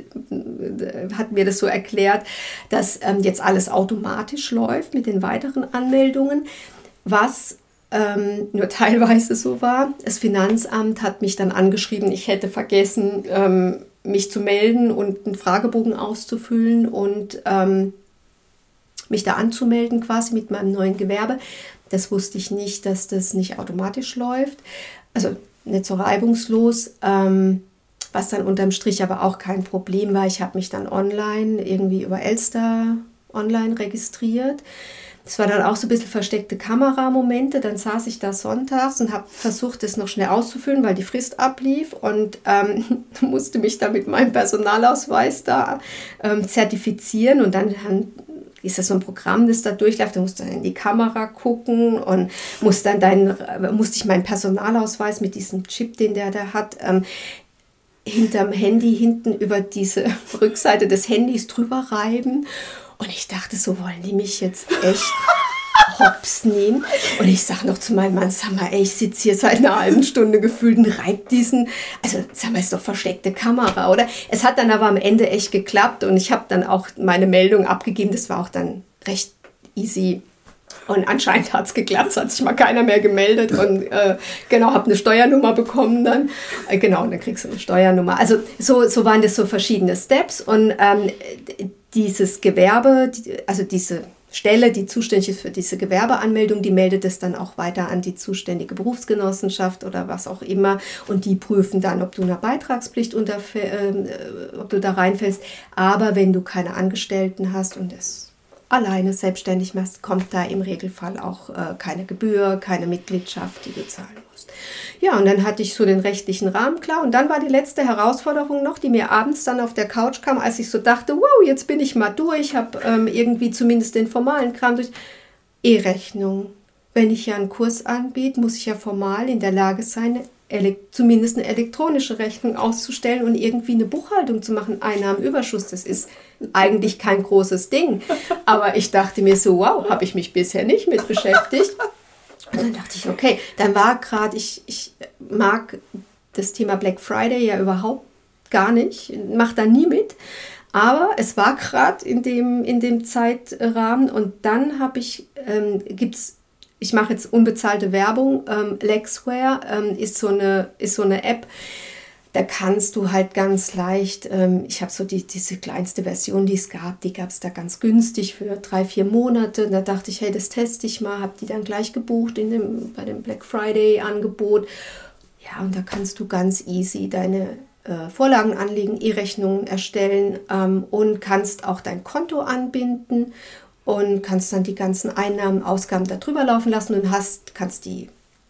äh, hat mir das so erklärt, dass ähm, jetzt alles automatisch läuft mit den weiteren Anmeldungen, was ähm, nur teilweise so war. Das Finanzamt hat mich dann angeschrieben, ich hätte vergessen, ähm, mich zu melden und einen Fragebogen auszufüllen und ähm, mich da anzumelden quasi mit meinem neuen Gewerbe. Das wusste ich nicht, dass das nicht automatisch läuft. Also nicht so reibungslos, ähm, was dann unterm Strich aber auch kein Problem war. Ich habe mich dann online irgendwie über Elster online registriert. Das war dann auch so ein bisschen versteckte Kameramomente. Dann saß ich da sonntags und habe versucht, das noch schnell auszufüllen, weil die Frist ablief und ähm, musste mich dann mit meinem Personalausweis da ähm, zertifizieren und dann, dann ist das so ein Programm, das da durchläuft, da musst du dann in die Kamera gucken und musst dann deinen, musste ich meinen Personalausweis mit diesem Chip, den der da hat, ähm, hinterm Handy hinten über diese Rückseite des Handys drüber reiben. Und ich dachte, so wollen die mich jetzt echt hops nehmen. Und ich sage noch zu meinem Mann, sag mal, ey, ich sitze hier seit einer halben Stunde gefühlt und reib diesen, also sag mal, ist doch versteckte Kamera, oder? Es hat dann aber am Ende echt geklappt und ich habe dann auch meine Meldung abgegeben. Das war auch dann recht easy. Und anscheinend hat es geklappt, es hat sich mal keiner mehr gemeldet und äh, genau, habe eine Steuernummer bekommen dann. Äh, genau, und dann kriegst du eine Steuernummer. Also so, so waren das so verschiedene Steps und ähm, dieses Gewerbe, die, also diese Stelle, die zuständig ist für diese Gewerbeanmeldung, die meldet es dann auch weiter an die zuständige Berufsgenossenschaft oder was auch immer und die prüfen dann, ob du einer Beitragspflicht unter, äh, ob du da reinfällst. Aber wenn du keine Angestellten hast und es alleine selbstständig machst, kommt da im Regelfall auch äh, keine Gebühr, keine Mitgliedschaft, die du zahlen musst. Ja, und dann hatte ich so den rechtlichen Rahmen klar. Und dann war die letzte Herausforderung noch, die mir abends dann auf der Couch kam, als ich so dachte, wow, jetzt bin ich mal durch, habe ähm, irgendwie zumindest den formalen Kram durch. E-Rechnung. Wenn ich ja einen Kurs anbiete, muss ich ja formal in der Lage sein, zumindest eine elektronische Rechnung auszustellen und irgendwie eine Buchhaltung zu machen, Einnahmenüberschuss, das ist eigentlich kein großes Ding. Aber ich dachte mir so, wow, habe ich mich bisher nicht mit beschäftigt. Und dann dachte ich, okay, dann war gerade, ich, ich mag das Thema Black Friday ja überhaupt gar nicht, mache da nie mit. Aber es war gerade in dem, in dem Zeitrahmen und dann habe ich, ähm, gibt es, ich mache jetzt unbezahlte Werbung, ähm, Lexware ähm, ist, so eine, ist so eine App, da kannst du halt ganz leicht, ähm, ich habe so die, diese kleinste Version, die es gab, die gab es da ganz günstig für drei, vier Monate. Und da dachte ich, hey, das teste ich mal, habe die dann gleich gebucht in dem, bei dem Black Friday Angebot. Ja, und da kannst du ganz easy deine äh, Vorlagen anlegen, E-Rechnungen erstellen ähm, und kannst auch dein Konto anbinden und kannst dann die ganzen Einnahmen, Ausgaben da drüber laufen lassen und hast, kannst die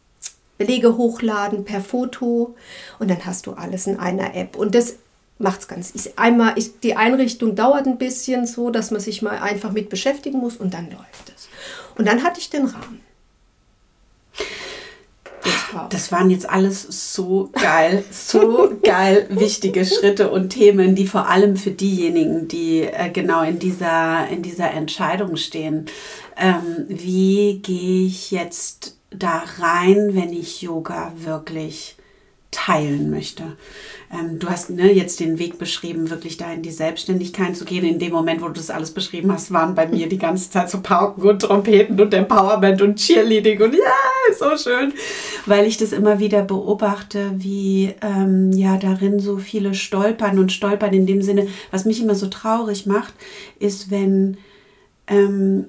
Belege hochladen per Foto und dann hast du alles in einer App. Und das macht es ganz easy. Einmal, ich, die Einrichtung dauert ein bisschen so, dass man sich mal einfach mit beschäftigen muss und dann läuft es. Und dann hatte ich den Rahmen. Das waren jetzt alles so geil, so geil wichtige Schritte und Themen, die vor allem für diejenigen, die äh, genau in dieser, in dieser Entscheidung stehen. Ähm, wie gehe ich jetzt da rein, wenn ich Yoga wirklich teilen möchte? Ähm, du hast ne, jetzt den Weg beschrieben, wirklich da in die Selbstständigkeit zu gehen. In dem Moment, wo du das alles beschrieben hast, waren bei mir die ganze Zeit so Pauken und Trompeten und Empowerment und Cheerleading und ja, so schön, weil ich das immer wieder beobachte, wie ähm, ja darin so viele stolpern und stolpern in dem Sinne, was mich immer so traurig macht, ist, wenn ähm,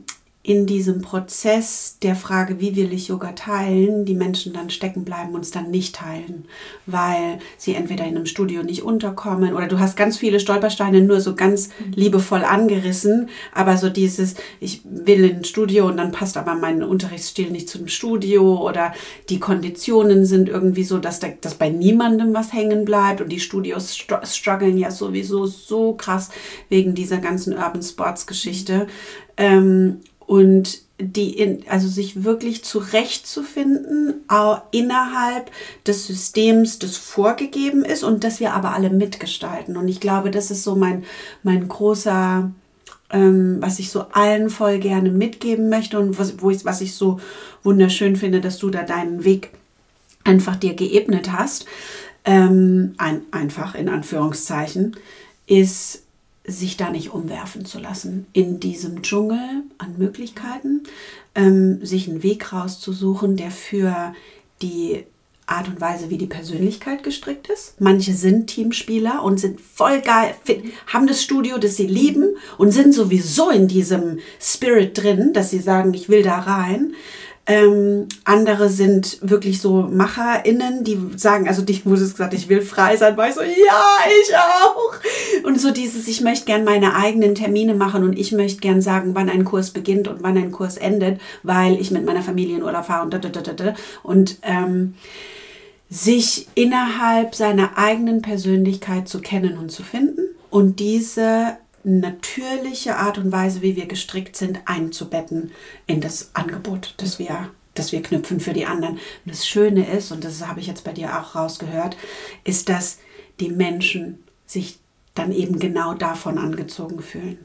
in diesem Prozess der Frage, wie will ich Yoga teilen, die Menschen dann stecken bleiben und es dann nicht teilen, weil sie entweder in einem Studio nicht unterkommen oder du hast ganz viele Stolpersteine nur so ganz liebevoll angerissen, aber so dieses, ich will in ein Studio und dann passt aber mein Unterrichtsstil nicht zu dem Studio oder die Konditionen sind irgendwie so, dass, da, dass bei niemandem was hängen bleibt und die Studios str- strugglen ja sowieso so krass wegen dieser ganzen Urban Sports Geschichte. Ähm, Und die in, also sich wirklich zurechtzufinden, auch innerhalb des Systems, das vorgegeben ist und das wir aber alle mitgestalten. Und ich glaube, das ist so mein, mein großer, ähm, was ich so allen voll gerne mitgeben möchte und was, wo ich, was ich so wunderschön finde, dass du da deinen Weg einfach dir geebnet hast, ähm, ein, einfach in Anführungszeichen, ist sich da nicht umwerfen zu lassen, in diesem Dschungel an Möglichkeiten, ähm, sich einen Weg rauszusuchen, der für die Art und Weise, wie die Persönlichkeit gestrickt ist. Manche sind Teamspieler und sind voll geil, haben das Studio, das sie lieben und sind sowieso in diesem Spirit drin, dass sie sagen, ich will da rein. Ähm, andere sind wirklich so MacherInnen, die sagen, also dich wurde es gesagt, ich will frei sein, war ich so, ja, ich auch. Und so dieses, ich möchte gern meine eigenen Termine machen und ich möchte gern sagen, wann ein Kurs beginnt und wann ein Kurs endet, weil ich mit meiner Familie in Urlaub fahre und da, da, da, da. Und ähm, sich innerhalb seiner eigenen Persönlichkeit zu kennen und zu finden und diese natürliche Art und Weise, wie wir gestrickt sind, einzubetten in das Angebot, das wir, das wir knüpfen für die anderen. Und das Schöne ist, und das habe ich jetzt bei dir auch rausgehört, ist, dass die Menschen sich dann eben genau davon angezogen fühlen.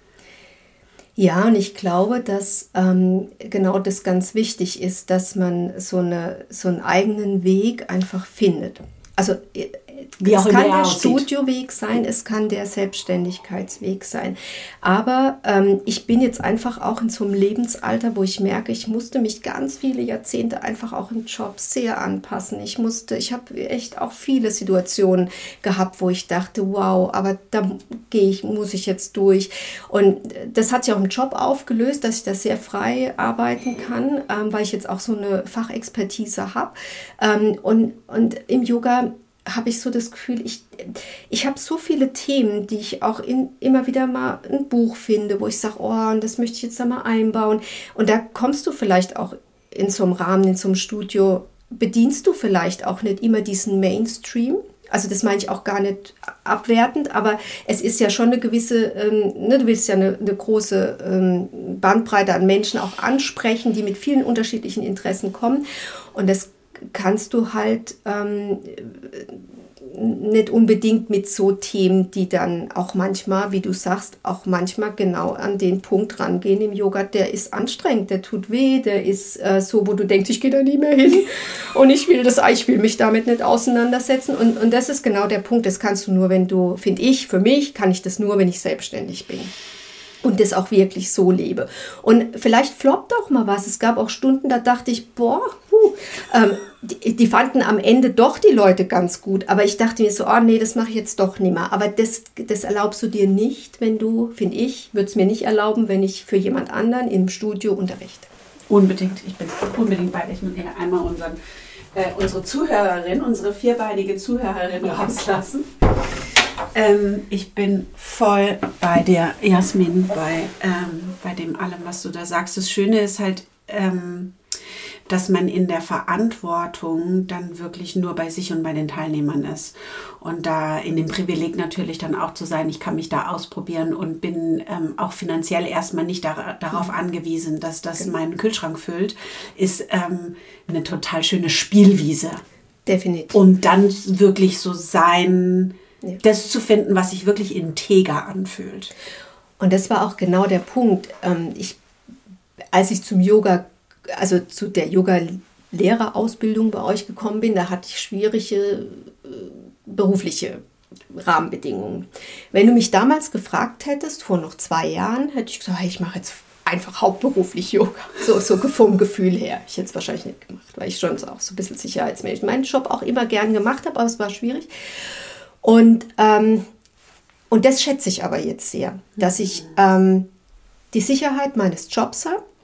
Ja, und ich glaube, dass ähm, genau das ganz wichtig ist, dass man so, eine, so einen eigenen Weg einfach findet. Also Wie es kann der Studioweg sein, es kann der Selbstständigkeitsweg sein. Aber ähm, ich bin jetzt einfach auch in so einem Lebensalter, wo ich merke, ich musste mich ganz viele Jahrzehnte einfach auch im Job sehr anpassen. Ich musste, ich habe echt auch viele Situationen gehabt, wo ich dachte, wow, aber da gehe ich, muss ich jetzt durch. Und das hat sich auch im Job aufgelöst, dass ich da sehr frei arbeiten kann, ähm, weil ich jetzt auch so eine Fachexpertise habe. Ähm, und, und im Yoga habe ich so das Gefühl, ich, ich habe so viele Themen, die ich auch in, immer wieder mal ein Buch finde, wo ich sage, oh, und das möchte ich jetzt da mal einbauen. Und da kommst du vielleicht auch in so einem Rahmen, in so einem Studio, bedienst du vielleicht auch nicht immer diesen Mainstream. Also das meine ich auch gar nicht abwertend, aber es ist ja schon eine gewisse, ähm, ne, du willst ja eine, eine große ähm, Bandbreite an Menschen auch ansprechen, die mit vielen unterschiedlichen Interessen kommen. Und das kannst du halt ähm, nicht unbedingt mit so Themen, die dann auch manchmal, wie du sagst, auch manchmal genau an den Punkt rangehen im Yoga, der ist anstrengend, der tut weh, der ist äh, so, wo du denkst, ich gehe da nie mehr hin und ich will das, ich will mich damit nicht auseinandersetzen und, und das ist genau der Punkt, das kannst du nur, wenn du, finde ich, für mich kann ich das nur, wenn ich selbstständig bin. Und das auch wirklich so lebe. Und vielleicht floppt auch mal was. Es gab auch Stunden, da dachte ich, boah, huh, ähm, die, die fanden am Ende doch die Leute ganz gut. Aber ich dachte mir so, oh nee, das mache ich jetzt doch nicht mehr. Aber das, das erlaubst du dir nicht, wenn du, finde ich, würde es mir nicht erlauben, wenn ich für jemand anderen im Studio unterrichte. Unbedingt, ich bin unbedingt bei dir. Ich muss hier einmal unseren, äh, unsere Zuhörerin, unsere vierbeinige Zuhörerin rauslassen. Ähm, ich bin voll bei dir, Jasmin, bei, ähm, bei dem allem, was du da sagst. Das Schöne ist halt, ähm, dass man in der Verantwortung dann wirklich nur bei sich und bei den Teilnehmern ist. Und da in dem Privileg natürlich dann auch zu sein, ich kann mich da ausprobieren und bin ähm, auch finanziell erstmal nicht da, darauf angewiesen, dass das meinen Kühlschrank füllt, ist ähm, eine total schöne Spielwiese. Definitiv. Um dann wirklich so sein... Ja. Das zu finden, was sich wirklich integer anfühlt. Und das war auch genau der Punkt. Ich, als ich zum Yoga, also zu der Yoga-Lehrerausbildung bei euch gekommen bin, da hatte ich schwierige berufliche Rahmenbedingungen. Wenn du mich damals gefragt hättest, vor noch zwei Jahren, hätte ich gesagt, hey, ich mache jetzt einfach hauptberuflich Yoga. So, so vom Gefühl her. Ich hätte es wahrscheinlich nicht gemacht, weil ich schon auch so ein bisschen Sicherheitsmensch meinen Job auch immer gern gemacht habe, aber es war schwierig. Und, ähm, und das schätze ich aber jetzt sehr, dass ich ähm, die Sicherheit meines Jobs habe,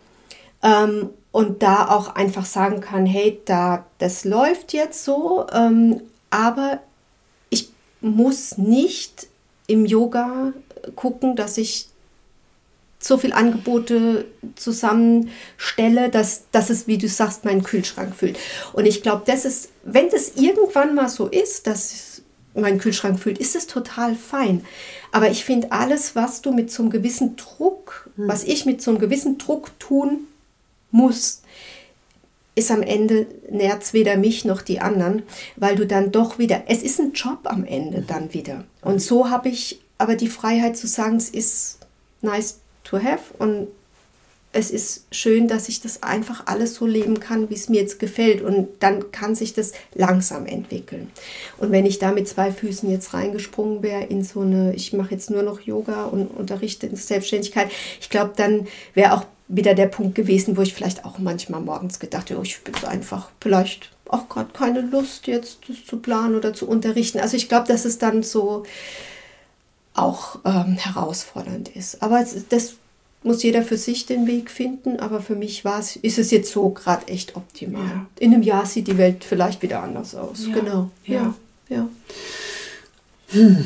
Ähm, und da auch einfach sagen kann, hey, da, das läuft jetzt so, ähm, aber ich muss nicht im Yoga gucken, dass ich so viele Angebote zusammenstelle, dass, dass es, wie du sagst, meinen Kühlschrank füllt. Und ich glaube, das ist, wenn das irgendwann mal so ist, dass es meinen Kühlschrank füllt, ist es total fein. Aber ich finde, alles, was du mit so einem gewissen Druck, hm. was ich mit so einem gewissen Druck tun muss, ist am Ende, nährt es weder mich noch die anderen, weil du dann doch wieder, es ist ein Job am Ende dann wieder. Und so habe ich aber die Freiheit zu sagen, es ist nice to have und es ist schön, dass ich das einfach alles so leben kann, wie es mir jetzt gefällt, und dann kann sich das langsam entwickeln. Und wenn ich da mit zwei Füßen jetzt reingesprungen wäre in so eine, ich mache jetzt nur noch Yoga und unterrichte in Selbstständigkeit, ich glaube, dann wäre auch wieder der Punkt gewesen, wo ich vielleicht auch manchmal morgens gedacht habe, ich bin so einfach vielleicht auch gerade keine Lust jetzt das zu planen oder zu unterrichten. Also ich glaube, dass es dann so auch ähm, herausfordernd ist. Aber das muss jeder für sich den Weg finden, aber für mich war es, ist es jetzt so gerade echt optimal. Ja. In einem Jahr sieht die Welt vielleicht wieder anders aus. Ja. Genau. Ja. Ja. Ja. Hm.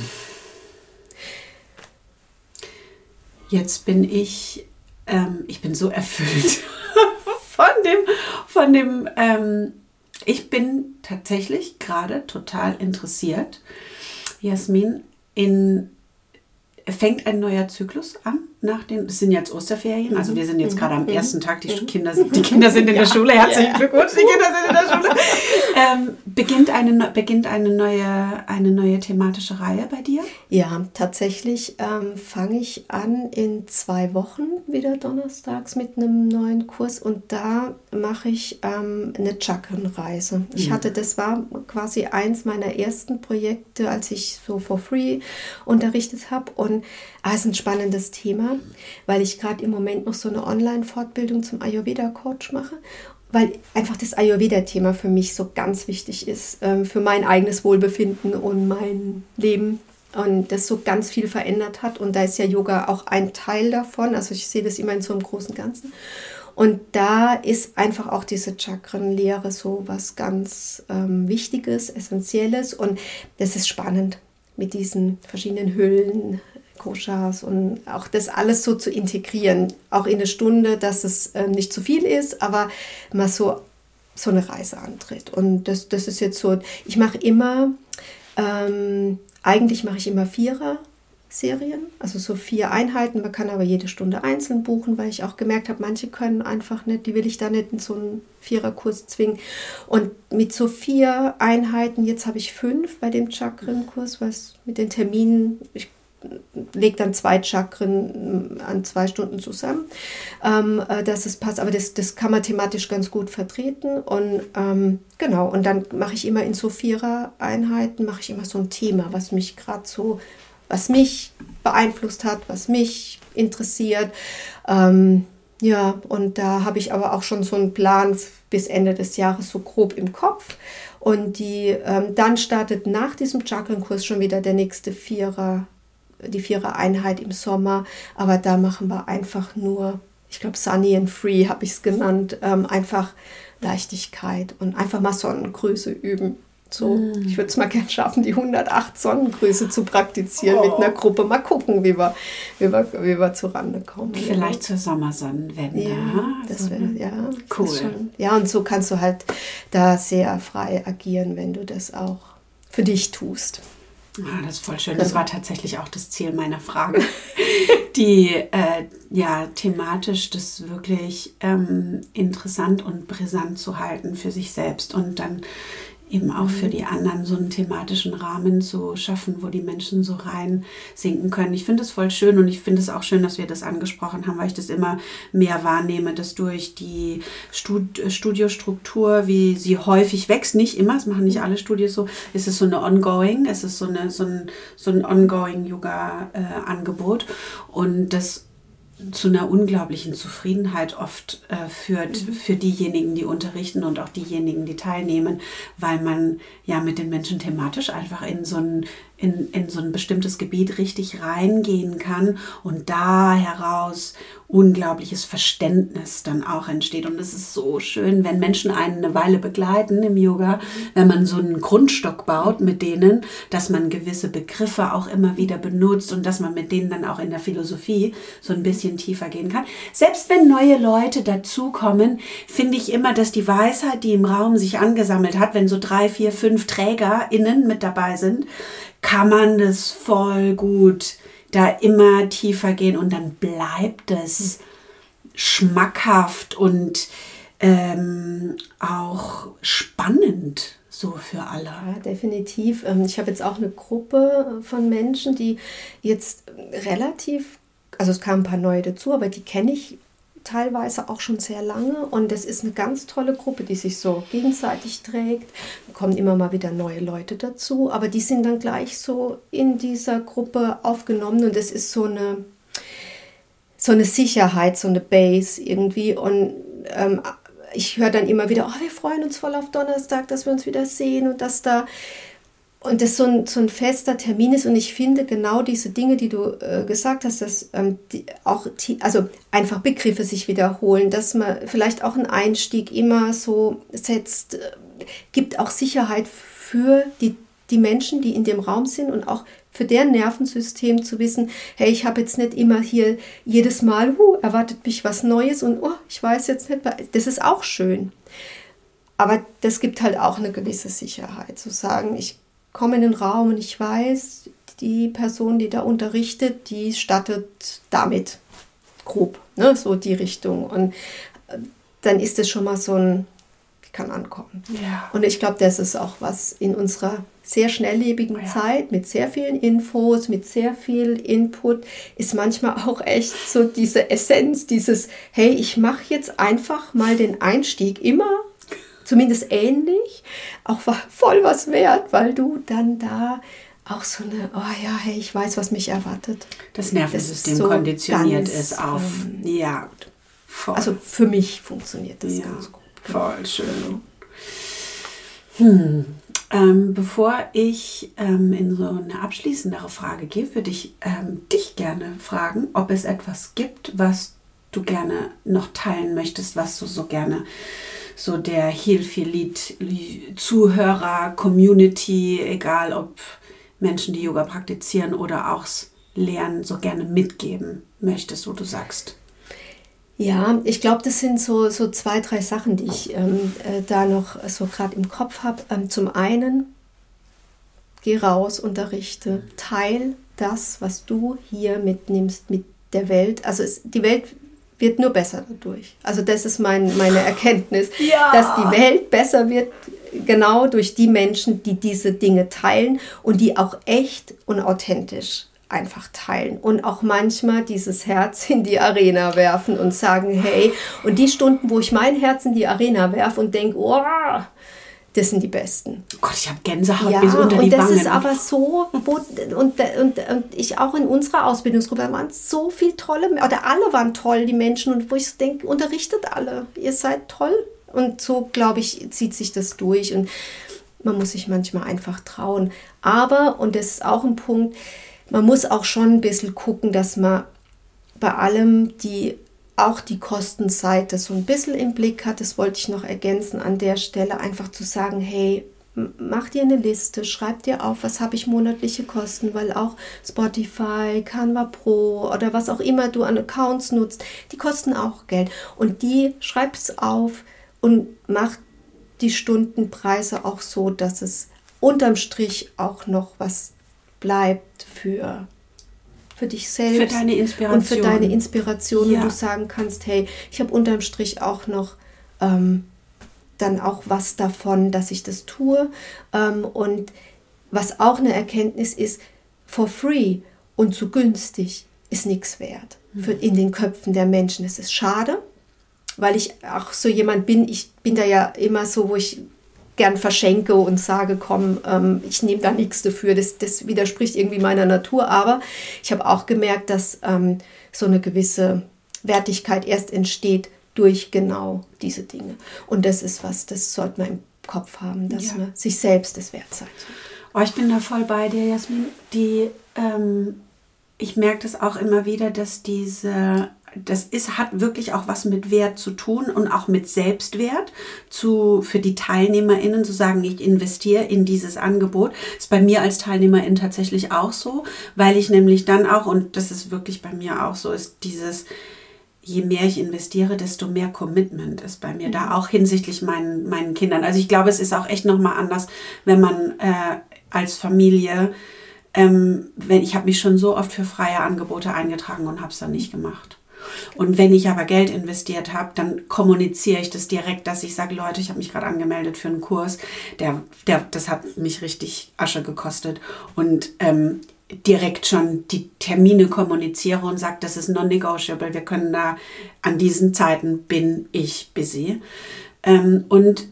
Jetzt bin ich, ähm, ich bin so erfüllt von dem, von dem, ähm, ich bin tatsächlich gerade total interessiert, Jasmin, in fängt ein neuer Zyklus an nach den, es sind jetzt Osterferien, also wir sind jetzt gerade am ersten Tag, die Kinder sind, die Kinder sind in der Schule, herzlichen Glückwunsch, die Kinder sind in der Schule. Ähm, beginnt eine, beginnt eine neue, eine neue thematische Reihe bei dir? Ja, tatsächlich ähm, fange ich an in zwei Wochen wieder donnerstags mit einem neuen Kurs, und da mache ich ähm, eine Chakrenreise. Ich mhm. hatte, das war quasi eins meiner ersten Projekte, als ich so for free unterrichtet habe, und ah, es ist ein spannendes Thema, weil ich gerade im Moment noch so eine Online-Fortbildung zum Ayurveda-Coach mache, weil einfach das Ayurveda-Thema für mich so ganz wichtig ist, ähm, für mein eigenes Wohlbefinden und mein Leben, und das so ganz viel verändert hat, und da ist ja Yoga auch ein Teil davon, also ich sehe das immer in so einem großen Ganzen, und da ist einfach auch diese Chakrenlehre so was ganz ähm, Wichtiges, Essentielles, und das ist spannend mit diesen verschiedenen Hüllen, Koshas, und auch das alles so zu integrieren, auch in eine Stunde, dass es äh, nicht zu viel ist, aber mal so, so eine Reise antritt. Und das, das ist jetzt so, ich mache immer, ähm, eigentlich mache ich immer Vierer-Serien, also so vier Einheiten, man kann aber jede Stunde einzeln buchen, weil ich auch gemerkt habe, manche können einfach nicht, die will ich da nicht in so einen Viererkurs zwingen. Und mit so vier Einheiten, jetzt habe ich fünf bei dem Chakrenkurs, weil es mit den Terminen, ich lege dann zwei Chakren an zwei Stunden zusammen, ähm, dass es passt, aber das, das kann man thematisch ganz gut vertreten, und ähm, genau, und dann mache ich immer in so Vierer-Einheiten, mache ich immer so ein Thema, was mich gerade so, was mich beeinflusst hat, was mich interessiert, ähm, ja, und da habe ich aber auch schon so einen Plan bis Ende des Jahres so grob im Kopf, und die, ähm, dann startet nach diesem Chakrenkurs schon wieder der nächste Vierer die Vierer-Einheit im Sommer, aber da machen wir einfach nur, ich glaube Sunny and Free habe ich es genannt, ähm, einfach Leichtigkeit und einfach mal Sonnengrüße üben. So, mm. Ich würde es mal gerne schaffen, die hundertacht Sonnengrüße zu praktizieren oh. mit einer Gruppe. Mal gucken, wie wir, wie wir, wie wir zurande kommen. Vielleicht ja. zur Sommersonnenwende. Ja, das wäre, ja. Cool. Das schon, ja, und so kannst du halt da sehr frei agieren, wenn du das auch für dich tust. Ah, das ist voll schön. Das war tatsächlich auch das Ziel meiner Frage, die äh, ja thematisch das wirklich ähm, interessant und brisant zu halten für sich selbst und dann eben auch für die anderen so einen thematischen Rahmen zu schaffen, wo die Menschen so rein sinken können. Ich finde es voll schön, und ich finde es auch schön, dass wir das angesprochen haben, weil ich das immer mehr wahrnehme, dass durch die Stud- Studiostruktur, wie sie häufig wächst, nicht immer, es machen nicht alle Studios so, ist es so eine ongoing, es ist so, eine, so ein, so ein ongoing Yoga-Angebot, äh, und das zu einer unglaublichen Zufriedenheit oft äh, führt mhm. für diejenigen, die unterrichten und auch diejenigen, die teilnehmen, weil man ja mit den Menschen thematisch einfach in so ein, in, in so ein bestimmtes Gebiet richtig reingehen kann und da heraus unglaubliches Verständnis dann auch entsteht. Und es ist so schön, wenn Menschen einen eine Weile begleiten im Yoga, wenn man so einen Grundstock baut mit denen, dass man gewisse Begriffe auch immer wieder benutzt und dass man mit denen dann auch in der Philosophie so ein bisschen tiefer gehen kann. Selbst wenn neue Leute dazukommen, finde ich immer, dass die Weisheit, die im Raum sich angesammelt hat, wenn so drei, vier, fünf TrägerInnen mit dabei sind, kann man das voll gut da immer tiefer gehen und dann bleibt es schmackhaft und ähm, auch spannend so für alle. Ja, definitiv. Ich habe jetzt auch eine Gruppe von Menschen, die jetzt relativ, also es kamen ein paar neue dazu, aber die kenne ich teilweise auch schon sehr lange und das ist eine ganz tolle Gruppe, die sich so gegenseitig trägt. Da kommen immer mal wieder neue Leute dazu, aber die sind dann gleich so in dieser Gruppe aufgenommen und das ist so eine, so eine Sicherheit, so eine Base irgendwie und ähm, ich höre dann immer wieder, oh, wir freuen uns voll auf Donnerstag, dass wir uns wieder sehen und dass da und das so ein, so ein fester Termin ist und ich finde genau diese Dinge, die du äh, gesagt hast, dass ähm, die auch, also einfach Begriffe sich wiederholen, dass man vielleicht auch einen Einstieg immer so setzt, äh, gibt auch Sicherheit für die, die Menschen, die in dem Raum sind und auch für deren Nervensystem zu wissen, hey, ich habe jetzt nicht immer hier jedes Mal, huh, erwartet mich was Neues und oh, ich weiß jetzt nicht, das ist auch schön. Aber das gibt halt auch eine gewisse Sicherheit, zu sagen, ich komme in den Raum und ich weiß, die Person, die da unterrichtet, die startet damit grob, ne, so die Richtung. Und dann ist es schon mal so ein, ich kann ankommen. Ja. Und ich glaube, das ist auch was in unserer sehr schnelllebigen ja. Zeit, mit sehr vielen Infos, mit sehr viel Input, ist manchmal auch echt so diese Essenz, dieses, hey, ich mache jetzt einfach mal den Einstieg immer, zumindest ähnlich, auch voll was wert, weil du dann da auch so eine, oh ja, hey, ich weiß, was mich erwartet. Das Nervensystem so konditioniert ist auf, ähm, ja, voll. Also für mich funktioniert das ja, ganz gut. Voll schön. Hm. Ähm, bevor ich ähm, in so eine abschließendere Frage gehe, würde ich ähm, dich gerne fragen, ob es etwas gibt, was du gerne noch teilen möchtest, was du so gerne so der Heal-Feel-Lead-Zuhörer, Community, egal ob Menschen, die Yoga praktizieren oder auch lernen, so gerne mitgeben möchtest, wo du sagst. Ja, ich glaube, das sind so, so zwei, drei Sachen, die ich ähm, äh, da noch so gerade im Kopf habe. Ähm, zum einen, geh raus, unterrichte, teil das, was du hier mitnimmst mit der Welt. Also es, die Welt wird nur besser dadurch. Also das ist mein, meine Erkenntnis, ja. dass die Welt besser wird, genau durch die Menschen, die diese Dinge teilen und die auch echt und authentisch einfach teilen und auch manchmal dieses Herz in die Arena werfen und sagen, hey, und die Stunden, wo ich mein Herz in die Arena werfe und denke, oh, das sind die Besten. Oh Gott, ich habe Gänsehaut ja, bis unter die und das Wangen. ist aber so, wo, und, und, und ich auch in unserer Ausbildungsgruppe, da waren so viele tolle, oder alle waren toll, die Menschen, und wo ich so denke, unterrichtet alle, ihr seid toll. Und so, glaube ich, zieht sich das durch und man muss sich manchmal einfach trauen. Aber, und das ist auch ein Punkt, man muss auch schon ein bisschen gucken, dass man bei allem die auch die Kostenseite so ein bisschen im Blick hat. Das wollte ich noch ergänzen an der Stelle, einfach zu sagen, hey, mach dir eine Liste, schreib dir auf, was habe ich monatliche Kosten, weil auch Spotify, Canva Pro oder was auch immer du an Accounts nutzt, die kosten auch Geld. Und die schreib's auf und mach die Stundenpreise auch so, dass es unterm Strich auch noch was bleibt für für dich selbst für deine Inspiration. Und für deine Inspiration, ja. Und du sagen kannst, hey, ich habe unterm Strich auch noch ähm, dann auch was davon, dass ich das tue. Ähm, und was auch eine Erkenntnis ist, for free und zu günstig ist nichts wert für in den Köpfen der Menschen. Es ist schade, weil ich auch so jemand bin, ich bin da ja immer so, wo ich gern verschenke und sage, komm, ähm, ich nehme da nichts dafür, das, das widerspricht irgendwie meiner Natur, aber ich habe auch gemerkt, dass ähm, so eine gewisse Wertigkeit erst entsteht durch genau diese Dinge. Und das ist was, das sollte man im Kopf haben, dass ja. man sich selbst das wert sein soll. Oh, ich bin da voll bei dir, Jasmin. Die, ähm, ich merke das auch immer wieder, dass diese, das ist, hat wirklich auch was mit Wert zu tun und auch mit Selbstwert zu, für die TeilnehmerInnen zu sagen, ich investiere in dieses Angebot. Ist bei mir als Teilnehmerin tatsächlich auch so, weil ich nämlich dann auch, und das ist wirklich bei mir auch so, ist dieses, je mehr ich investiere, desto mehr Commitment ist bei mir mhm. da, auch hinsichtlich meinen, meinen Kindern. Also ich glaube, es ist auch echt nochmal anders, wenn man äh, als Familie, ähm, wenn ich habe mich schon so oft für freie Angebote eingetragen und habe es dann nicht gemacht. Und wenn ich aber Geld investiert habe, dann kommuniziere ich das direkt, dass ich sage, Leute, ich habe mich gerade angemeldet für einen Kurs, der, der, das hat mich richtig Asche gekostet. Und ähm, direkt schon die Termine kommuniziere und sage, das ist non-negotiable, wir können da, an diesen Zeiten bin ich busy. Ähm, und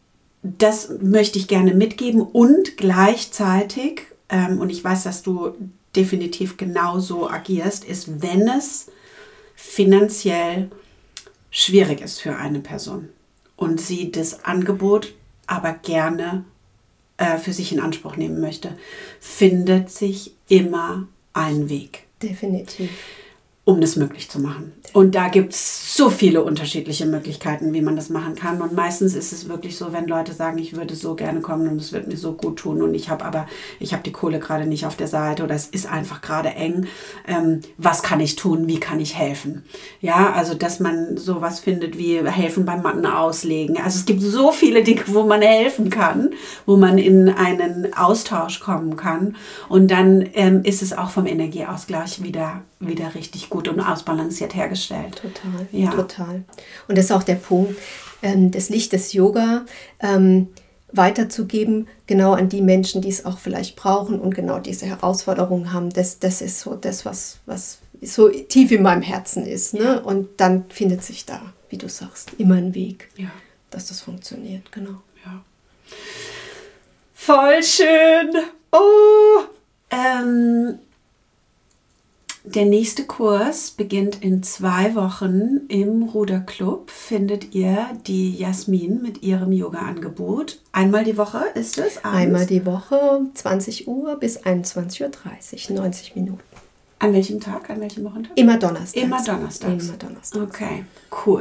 das möchte ich gerne mitgeben und gleichzeitig, ähm, und ich weiß, dass du definitiv genauso agierst, ist, wenn es finanziell schwierig ist für eine Person und sie das Angebot aber gerne äh, für sich in Anspruch nehmen möchte, findet sich immer ein Weg. Definitiv. Um das möglich zu machen. Und da gibt es so viele unterschiedliche Möglichkeiten, wie man das machen kann. Und meistens ist es wirklich so, wenn Leute sagen, ich würde so gerne kommen und es wird mir so gut tun und ich habe aber, ich habe die Kohle gerade nicht auf der Seite oder es ist einfach gerade eng. Ähm, was kann ich tun? Wie kann ich helfen? Ja, also dass man sowas findet wie helfen beim Matten auslegen. Also es gibt so viele Dinge, wo man helfen kann, wo man in einen Austausch kommen kann. Und dann ähm, ist es auch vom Energieausgleich wieder, wieder richtig gut und ausbalanciert hergestellt. Total, ja. total. Und das ist auch der Punkt, ähm, das Licht des Yoga ähm, weiterzugeben, genau an die Menschen, die es auch vielleicht brauchen und genau diese Herausforderungen haben. Das, das ist so das, was, was so tief in meinem Herzen ist. Ne? Ja. Und dann findet sich da, wie du sagst, immer ein Weg, ja. dass das funktioniert. Genau. Ja. Voll schön. Oh, ähm, der nächste Kurs beginnt in zwei Wochen im Ruderclub. Findet ihr die Jasmin mit ihrem Yoga-Angebot. Einmal die Woche ist es? Abends? Einmal die Woche, zwanzig Uhr bis einundzwanzig Uhr dreißig, neunzig Minuten. An welchem Tag? An welchem Wochentag? Immer donnerstags. Immer donnerstags. Immer donnerstags. Okay, cool.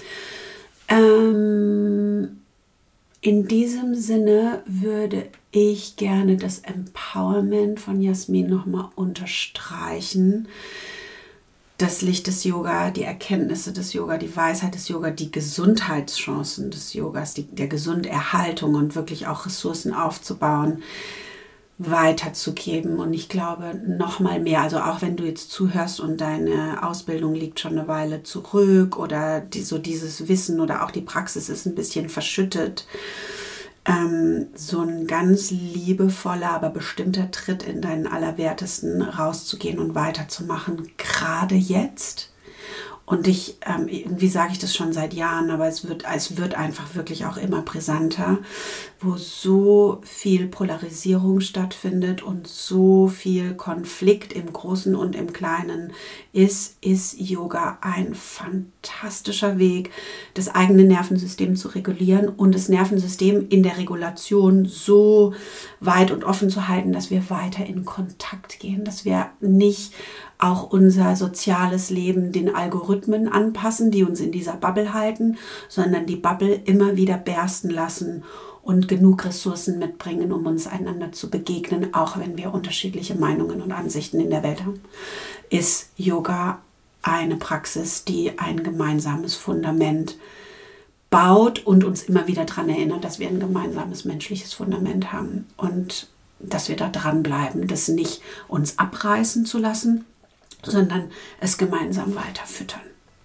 Ähm, in diesem Sinne würde ich gerne das Empowerment von Jasmin nochmal unterstreichen. Das Licht des Yoga, die Erkenntnisse des Yoga, die Weisheit des Yoga, die Gesundheitschancen des Yogas, die, der Gesunderhaltung und wirklich auch Ressourcen aufzubauen, weiterzugeben. Und ich glaube, noch mal mehr, also auch wenn du jetzt zuhörst und deine Ausbildung liegt schon eine Weile zurück oder die, so dieses Wissen oder auch die Praxis ist ein bisschen verschüttet, ähm, so ein ganz liebevoller, aber bestimmter Tritt in deinen Allerwertesten rauszugehen und weiterzumachen, gerade jetzt. Und ich, ähm, irgendwie sage ich das schon seit Jahren, aber es wird, es wird einfach wirklich auch immer brisanter, wo so viel Polarisierung stattfindet und so viel Konflikt im Großen und im Kleinen ist, ist Yoga ein fantastischer Weg, das eigene Nervensystem zu regulieren und das Nervensystem in der Regulation so weit und offen zu halten, dass wir weiter in Kontakt gehen, dass wir nicht auch unser soziales Leben den Algorithmen anpassen, die uns in dieser Bubble halten, sondern die Bubble immer wieder bersten lassen und genug Ressourcen mitbringen, um uns einander zu begegnen, auch wenn wir unterschiedliche Meinungen und Ansichten in der Welt haben, ist Yoga eine Praxis, die ein gemeinsames Fundament baut und uns immer wieder daran erinnert, dass wir ein gemeinsames menschliches Fundament haben und dass wir da dranbleiben, das nicht uns abreißen zu lassen, sondern es gemeinsam weiter füttern.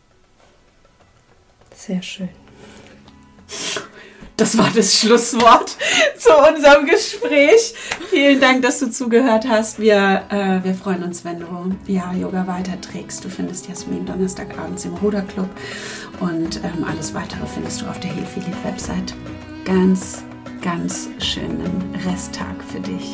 Sehr schön. Das war das Schlusswort zu unserem Gespräch. Vielen Dank, dass du zugehört hast. Wir, äh, wir freuen uns, wenn du ja, Yoga weiterträgst. Du findest Jasmin Donnerstagabends im Ruderclub und ähm, alles Weitere findest du auf der Healfeel-Website. Ganz, ganz schönen Resttag für dich.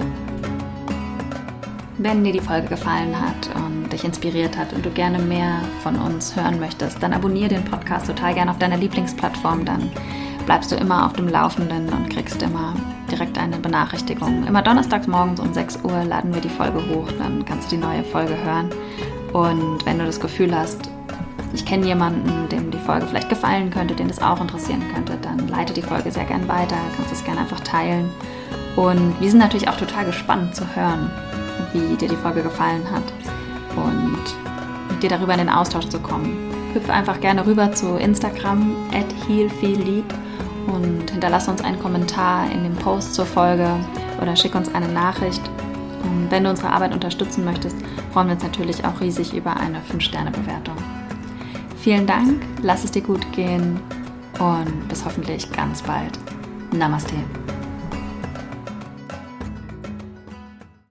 Wenn dir die Folge gefallen hat und dich inspiriert hat und du gerne mehr von uns hören möchtest, dann abonniere den Podcast total gerne auf deiner Lieblingsplattform. Dann bleibst du immer auf dem Laufenden und kriegst immer direkt eine Benachrichtigung. Immer donnerstags morgens um sechs Uhr laden wir die Folge hoch, dann kannst du die neue Folge hören. Und wenn du das Gefühl hast, ich kenne jemanden, dem die Folge vielleicht gefallen könnte, den das auch interessieren könnte, dann leite die Folge sehr gern weiter, kannst es gerne einfach teilen. Und wir sind natürlich auch total gespannt zu hören, wie dir die Folge gefallen hat und mit dir darüber in den Austausch zu kommen. Hüpfe einfach gerne rüber zu Instagram at healfeellieb und hinterlasse uns einen Kommentar in dem Post zur Folge oder schick uns eine Nachricht. Und wenn du unsere Arbeit unterstützen möchtest, freuen wir uns natürlich auch riesig über eine fünf Sterne Bewertung. Vielen Dank, lass es dir gut gehen und bis hoffentlich ganz bald. Namaste.